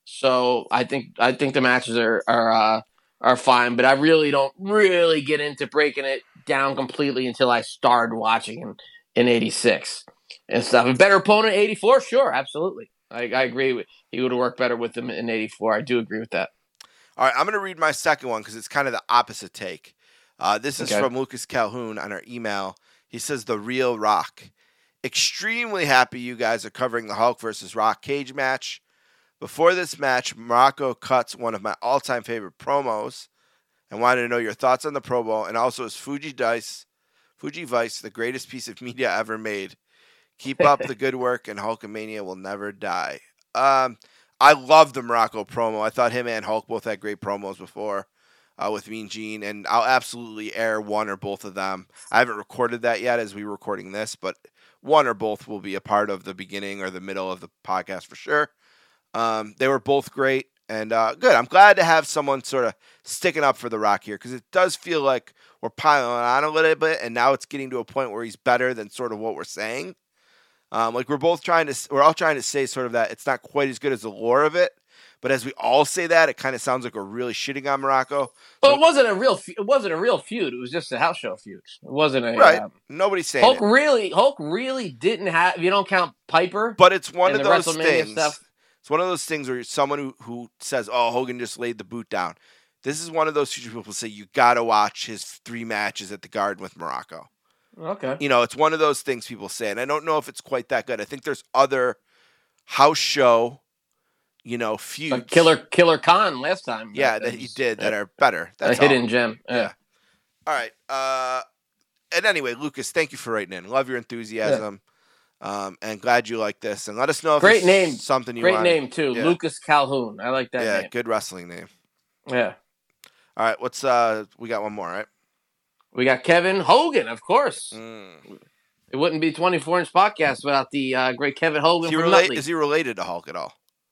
so I think I think the matches are are uh, are fine. But I really don't really get into breaking it down completely until I started watching in in eighty-six and stuff. A better opponent, eighty-four, sure, absolutely. I, I agree with he would have worked better with him in eighty-four. I do agree with that. All right, I'm going to read my second one because it's kind of the opposite take. Uh, this is Okay. from Lucas Calhoun on our email. He says, The Real Rock. Extremely happy you guys are covering the Hulk versus Rock cage match. Before this match, Morocco cuts one of my all-time favorite promos and wanted to know your thoughts on the promo, and also is Fuji Dice, Fuji Vice the greatest piece of media ever made? Keep up the good work, and Hulkamania will never die. Um, I love the Morocco promo. I thought him and Hulk both had great promos before uh, with Mean Gene, and I'll absolutely air one or both of them. I haven't recorded that yet as we're recording this, but one or both will be a part of the beginning or the middle of the podcast for sure. Um, they were both great and uh, good. I'm glad to have someone sort of sticking up for The Rock here because it does feel like we're piling on a little bit, and now it's getting to a point where he's better than sort of what we're saying. Um, like we're both trying to, we're all trying to say sort of that it's not quite as good as the lore of it, but as we all say that, it kind of sounds like we're really shitting on Morocco. Well, it wasn't a real. fe- It wasn't a real feud. It was just a house show feud. It wasn't a Right? um, Nobody's saying Hulk it, really. Hulk really didn't have. If you don't count Piper, but it's one and of the those WrestleMania things. stuff. It's one of those things where someone who, who says, "Oh, Hogan just laid the boot down." This is one of those people who say you got to watch his three matches at the Garden with Morocco. Okay. You know, it's one of those things people say, and I don't know if it's quite that good. I think there's other house show, you know, feuds. Like Killer Killer Khan last time. Yeah, that he did that are better. a That's hidden all. gem. Yeah. All right. Uh, and anyway, Lucas, thank you for writing in. Love your enthusiasm. Um, and glad you like this. And let us know if Great it's name. something you Great want. name too, Yeah. Lucas Calhoun. I like that Yeah, name. good wrestling name. Yeah. All right, what's uh? We got one more, right? We got Kevin Hogan, of course. Mm. It wouldn't be twenty-four inch podcast without the uh, great Kevin Hogan Is he, from relate, Nutley. is he related to Hulk at all?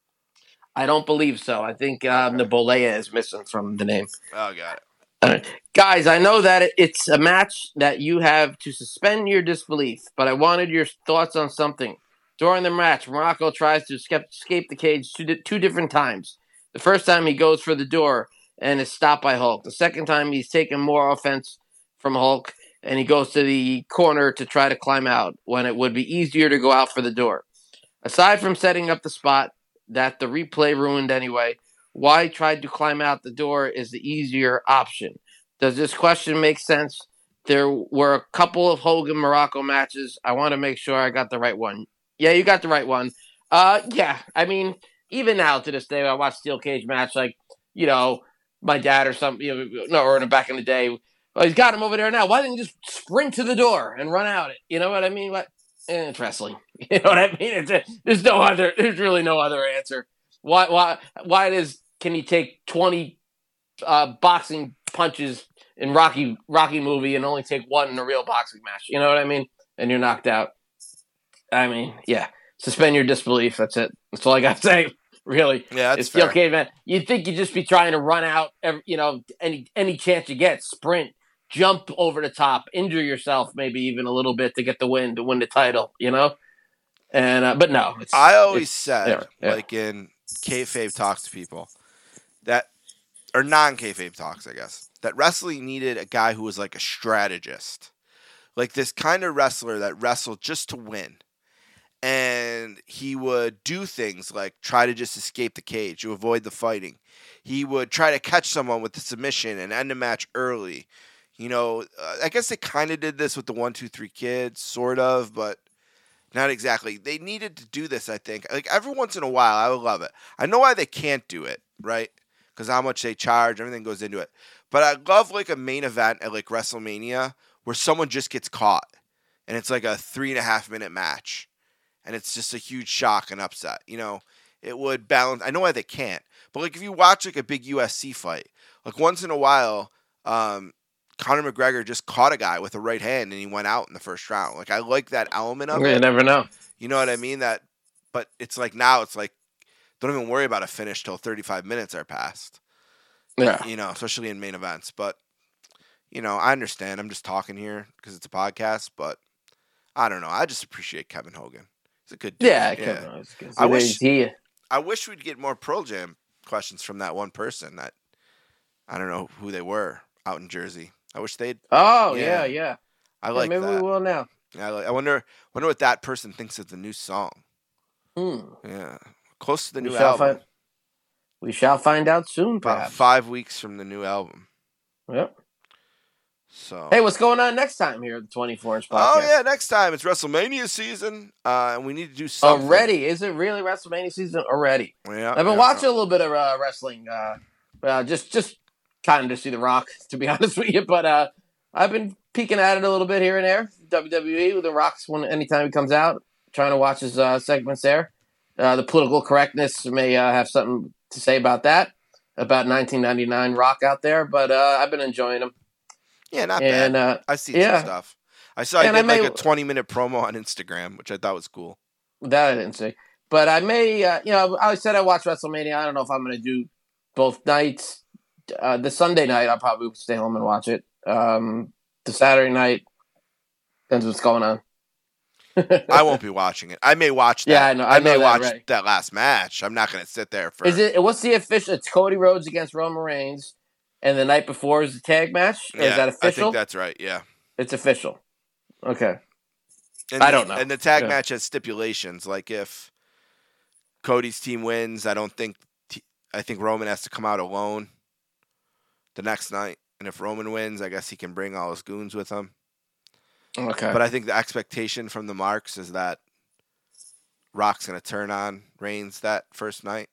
I don't believe so. I think um, the Bolea is missing from the name. Oh, got it. All right. Guys, I know that it- it's a match that you have to suspend your disbelief, but I wanted your thoughts on something. During the match, Morocco tries to escape, escape the cage two, di- two different times. The first time he goes for the door and is stopped by Hulk. The second time he's taken more offense from Hulk and he goes to the corner to try to climb out when it would be easier to go out for the door. Aside from setting up the spot that the replay ruined anyway, why tried to climb out the door is the easier option. Does this question make sense? There were a couple of Hogan Morocco matches. I want to make sure I got the right one. Yeah, you got the right one. Uh, yeah, I mean, even now to this day, I watch steel cage match like, you know, my dad or something, you know, no, or back in the day. Well, he's got him over there now. Why didn't he just sprint to the door and run out it? You know what I mean? What? Eh, it's wrestling. You know what I mean? It's a, there's no other. There's really no other answer. Why? Why? Why does can he take twenty uh, boxing punches in Rocky Rocky movie and only take one in a real boxing match? You know what I mean? And you're knocked out. I mean, yeah. Suspend your disbelief. That's it. That's all I got to say. Really. Yeah, that's it's still fair. caveman. You'd think you'd just be trying to run out. Every, you know, any any chance you get, sprint, jump over the top, injure yourself, maybe even a little bit to get the win to win the title. You know. And uh, but no, it's, I always it's- said, yeah, yeah. like in kayfabe talks to people, that or non-kayfabe talks, I guess, that wrestling needed a guy who was like a strategist, like this kind of wrestler that wrestled just to win, and he would do things like try to just escape the cage to avoid the fighting. He would try to catch someone with the submission and end the match early. You know, uh, I guess they kind of did this with the one, two, three kids, sort of, but. Not exactly. They needed to do this, I think. Like, every once in a while, I would love it. I know why they can't do it, right? because how much they charge, everything goes into it. But I love like a main event at like WrestleMania where someone just gets caught, and it's like a three and a half minute match, and it's just a huge shock and upset. You know, it would balance. I know why they can't, but like if you watch like a big U F C fight, like once in a while, um, Conor McGregor just caught a guy with a right hand and he went out in the first round. Like I like that element of You it. never know. You know what I mean? That, but it's like now it's like don't even worry about a finish till thirty-five minutes are passed. Yeah. You know, especially in main events. But you know, I understand. I'm just talking here because it's a podcast. But I don't know. I just appreciate Kevin Hogan. He's a good dude. Yeah, Kevin Owens. I wish he. I wish we'd get more Pearl Jam questions from that one person that I don't know who they were out in Jersey. I wish they'd. Oh yeah, yeah. I Yeah, like maybe that. we will now. Yeah, I, like, I wonder. Wonder what that person thinks of the new song. Hmm. Yeah, close to the We new shall album. find. We shall find out soon, About perhaps. five weeks from the new album. Yep. So. Hey, what's going on next time here at the twenty-four inch podcast? Oh yeah, next time it's WrestleMania season, uh, and we need to do something. Already? Is it really WrestleMania season already? Yeah, I've been yeah, watching a little bit of uh, wrestling, uh, uh, just just kind of to see The Rock, to be honest with you. But uh, I've been peeking at it a little bit here and there. W W E with The Rock's when anytime he comes out, trying to watch his uh, segments there. Uh, the political correctness may uh, have something to say about that, about nineteen ninety-nine Rock out there. But uh, I've been enjoying him. Yeah, not and, bad. Uh, I see yeah. some stuff. I saw he And did I may- like a twenty minute promo on Instagram, which I thought was cool. That I didn't see. But I may, uh, you know, I said I watched WrestleMania. I don't know if I'm going to do both nights. Uh, the Sunday night, I'll probably stay home and watch it. Um, the Saturday night, depends what's going on. I won't be watching it. I may watch that. Yeah, I know- I may know that watch already. that last match. I'm not going to sit there for. Is it? What's the official? It's Cody Rhodes against Roman Reigns, and the night before is the tag match. Yeah, is that official? I think that's right. Yeah. It's official. Okay. And I the- don't know. And the tag Yeah. match has stipulations. Like if Cody's team wins, I don't think. T- I think Roman has to come out alone the next night. And if Roman wins, I guess he can bring all his goons with him. Okay. But I think the expectation from the marks is that Rock's going to turn on Reigns that first night.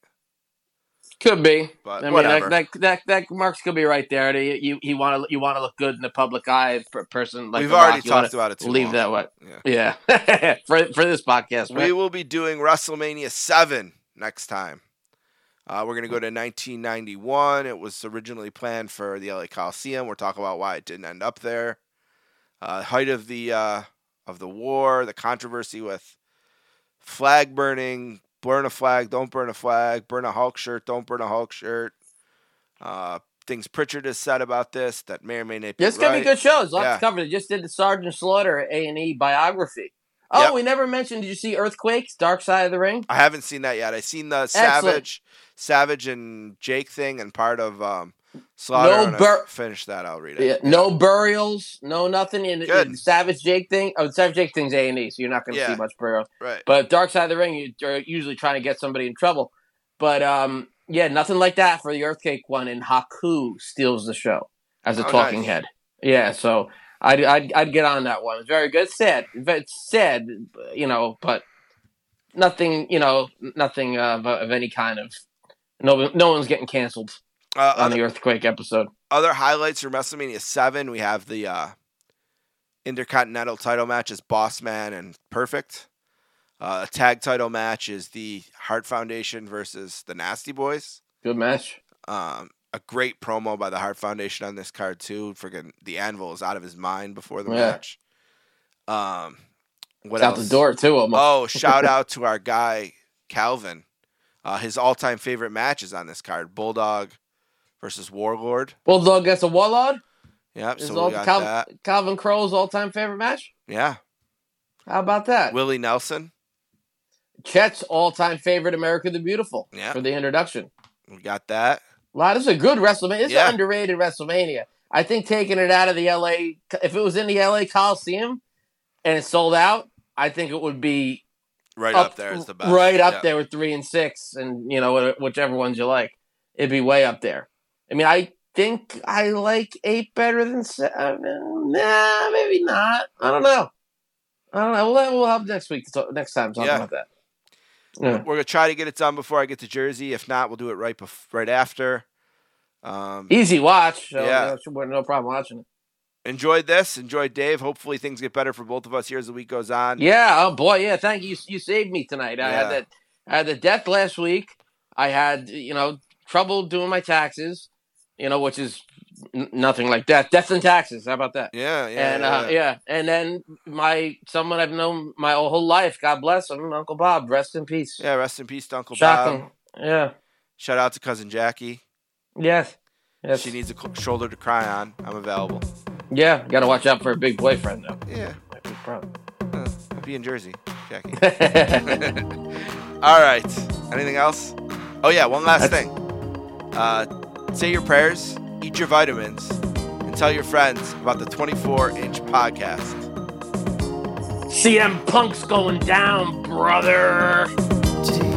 Could be. But I mean, whatever. that, that that that marks could be right there. You you want to you want to look good in the public eye. Per person like We've The Rock, already you wanna talked about it too Leave long. that way. Yeah. Yeah. for for this podcast, right? We will be doing WrestleMania seven next time. Uh, we're going to go to nineteen ninety-one. It was originally planned for the L A Coliseum. We're talking about why it didn't end up there. Uh, height of the uh, of the war, the controversy with flag burning, burn a flag, don't burn a flag, burn a Hulk shirt, don't burn a Hulk shirt. Uh, things Pritchard has said about this that may or may not be This could be right. good shows. Lots Yeah. to cover. They just did the Sergeant Slaughter A and E biography. Oh, Yep. we never mentioned. Did you see Earthquakes? Dark Side of the Ring. I haven't seen that yet. I seen the Excellent. Savage, Savage and Jake thing and part of um, Slaughter. No and I bur- finish that. I'll read Yeah, it. no burials, no nothing. In, Good. in the Savage Jake thing. Oh, the Savage Jake thing's A and E, so you're not going to Yeah. see much burials. Right. But Dark Side of the Ring, you- you're usually trying to get somebody in trouble. But um, yeah, nothing like that for the Earthquake one. And Haku steals the show as a Oh, talking nice. head. Yeah, so I'd, I'd I'd get on that one. It's very good. It's sad. It's sad, you know, but nothing, you know, nothing of, of any kind of. No, no one's getting canceled Uh, on other, the Earthquake episode. other highlights from WrestleMania seven, we have the uh, Intercontinental title match is Boss Man and Perfect. Uh, a tag title match is the Hart Foundation versus the Nasty Boys. Good match. Um, a great promo by the Hart Foundation on this card too. Friggin' the Anvil is out of his mind before the Yeah. match. Um, what It's out else? the door too. Almost. Oh, shout out to our guy Calvin. Uh, his all-time favorite match is on this card: Bulldog versus Warlord. Bulldog gets a Warlord. Yep. Is So all we got Cal- that. Calvin Crow's all-time favorite match. Yeah. How about that? Willie Nelson. Chet's all-time favorite, America the Beautiful, Yeah. for the introduction. We got that. Wow, this is a good WrestleMania. This Yeah. is an underrated WrestleMania. I think taking it out of the L A, if it was in the L A Coliseum and it sold out, I think it would be Right up, there is the best. right up Yeah. there with three and six, and you know whichever ones you like. It'd be way up there. I mean, I think I like eight better than seven. Nah, maybe not. I don't know. I don't know. We'll, we'll have next week. To talk, next time, to talk Yeah. about that. Yeah. We're gonna try to get it done before I get to Jersey. If not, we'll do it right bef- right after. Um, Easy watch. So, Yeah. you know, no problem watching it. enjoyed this. Enjoyed Dave. Hopefully things get better for both of us here as the week goes on. Yeah. Oh boy. Yeah. Thank you. You saved me tonight. I Yeah. had that. I had the death last week. I had you know trouble doing my taxes. You know, which is n- nothing like death. Death and taxes. How about that? Yeah, yeah, and yeah. uh, yeah, and then my someone I've known my whole life. God bless him, Uncle Bob. Rest in peace. Yeah, rest in peace to Uncle Shocking. Bob. Yeah. Shout out to cousin Jackie. Yes. Yes. She needs a cl- shoulder to cry on. I'm available. Yeah. Got to watch out for a big boyfriend though. Yeah. Might be a problem. Uh, I'll be in Jersey, Jackie. All right. Anything else? Oh yeah, one last That's- thing. Uh, say your prayers, eat your vitamins, and tell your friends about the twenty-four inch podcast. C M Punk's going down, brother. T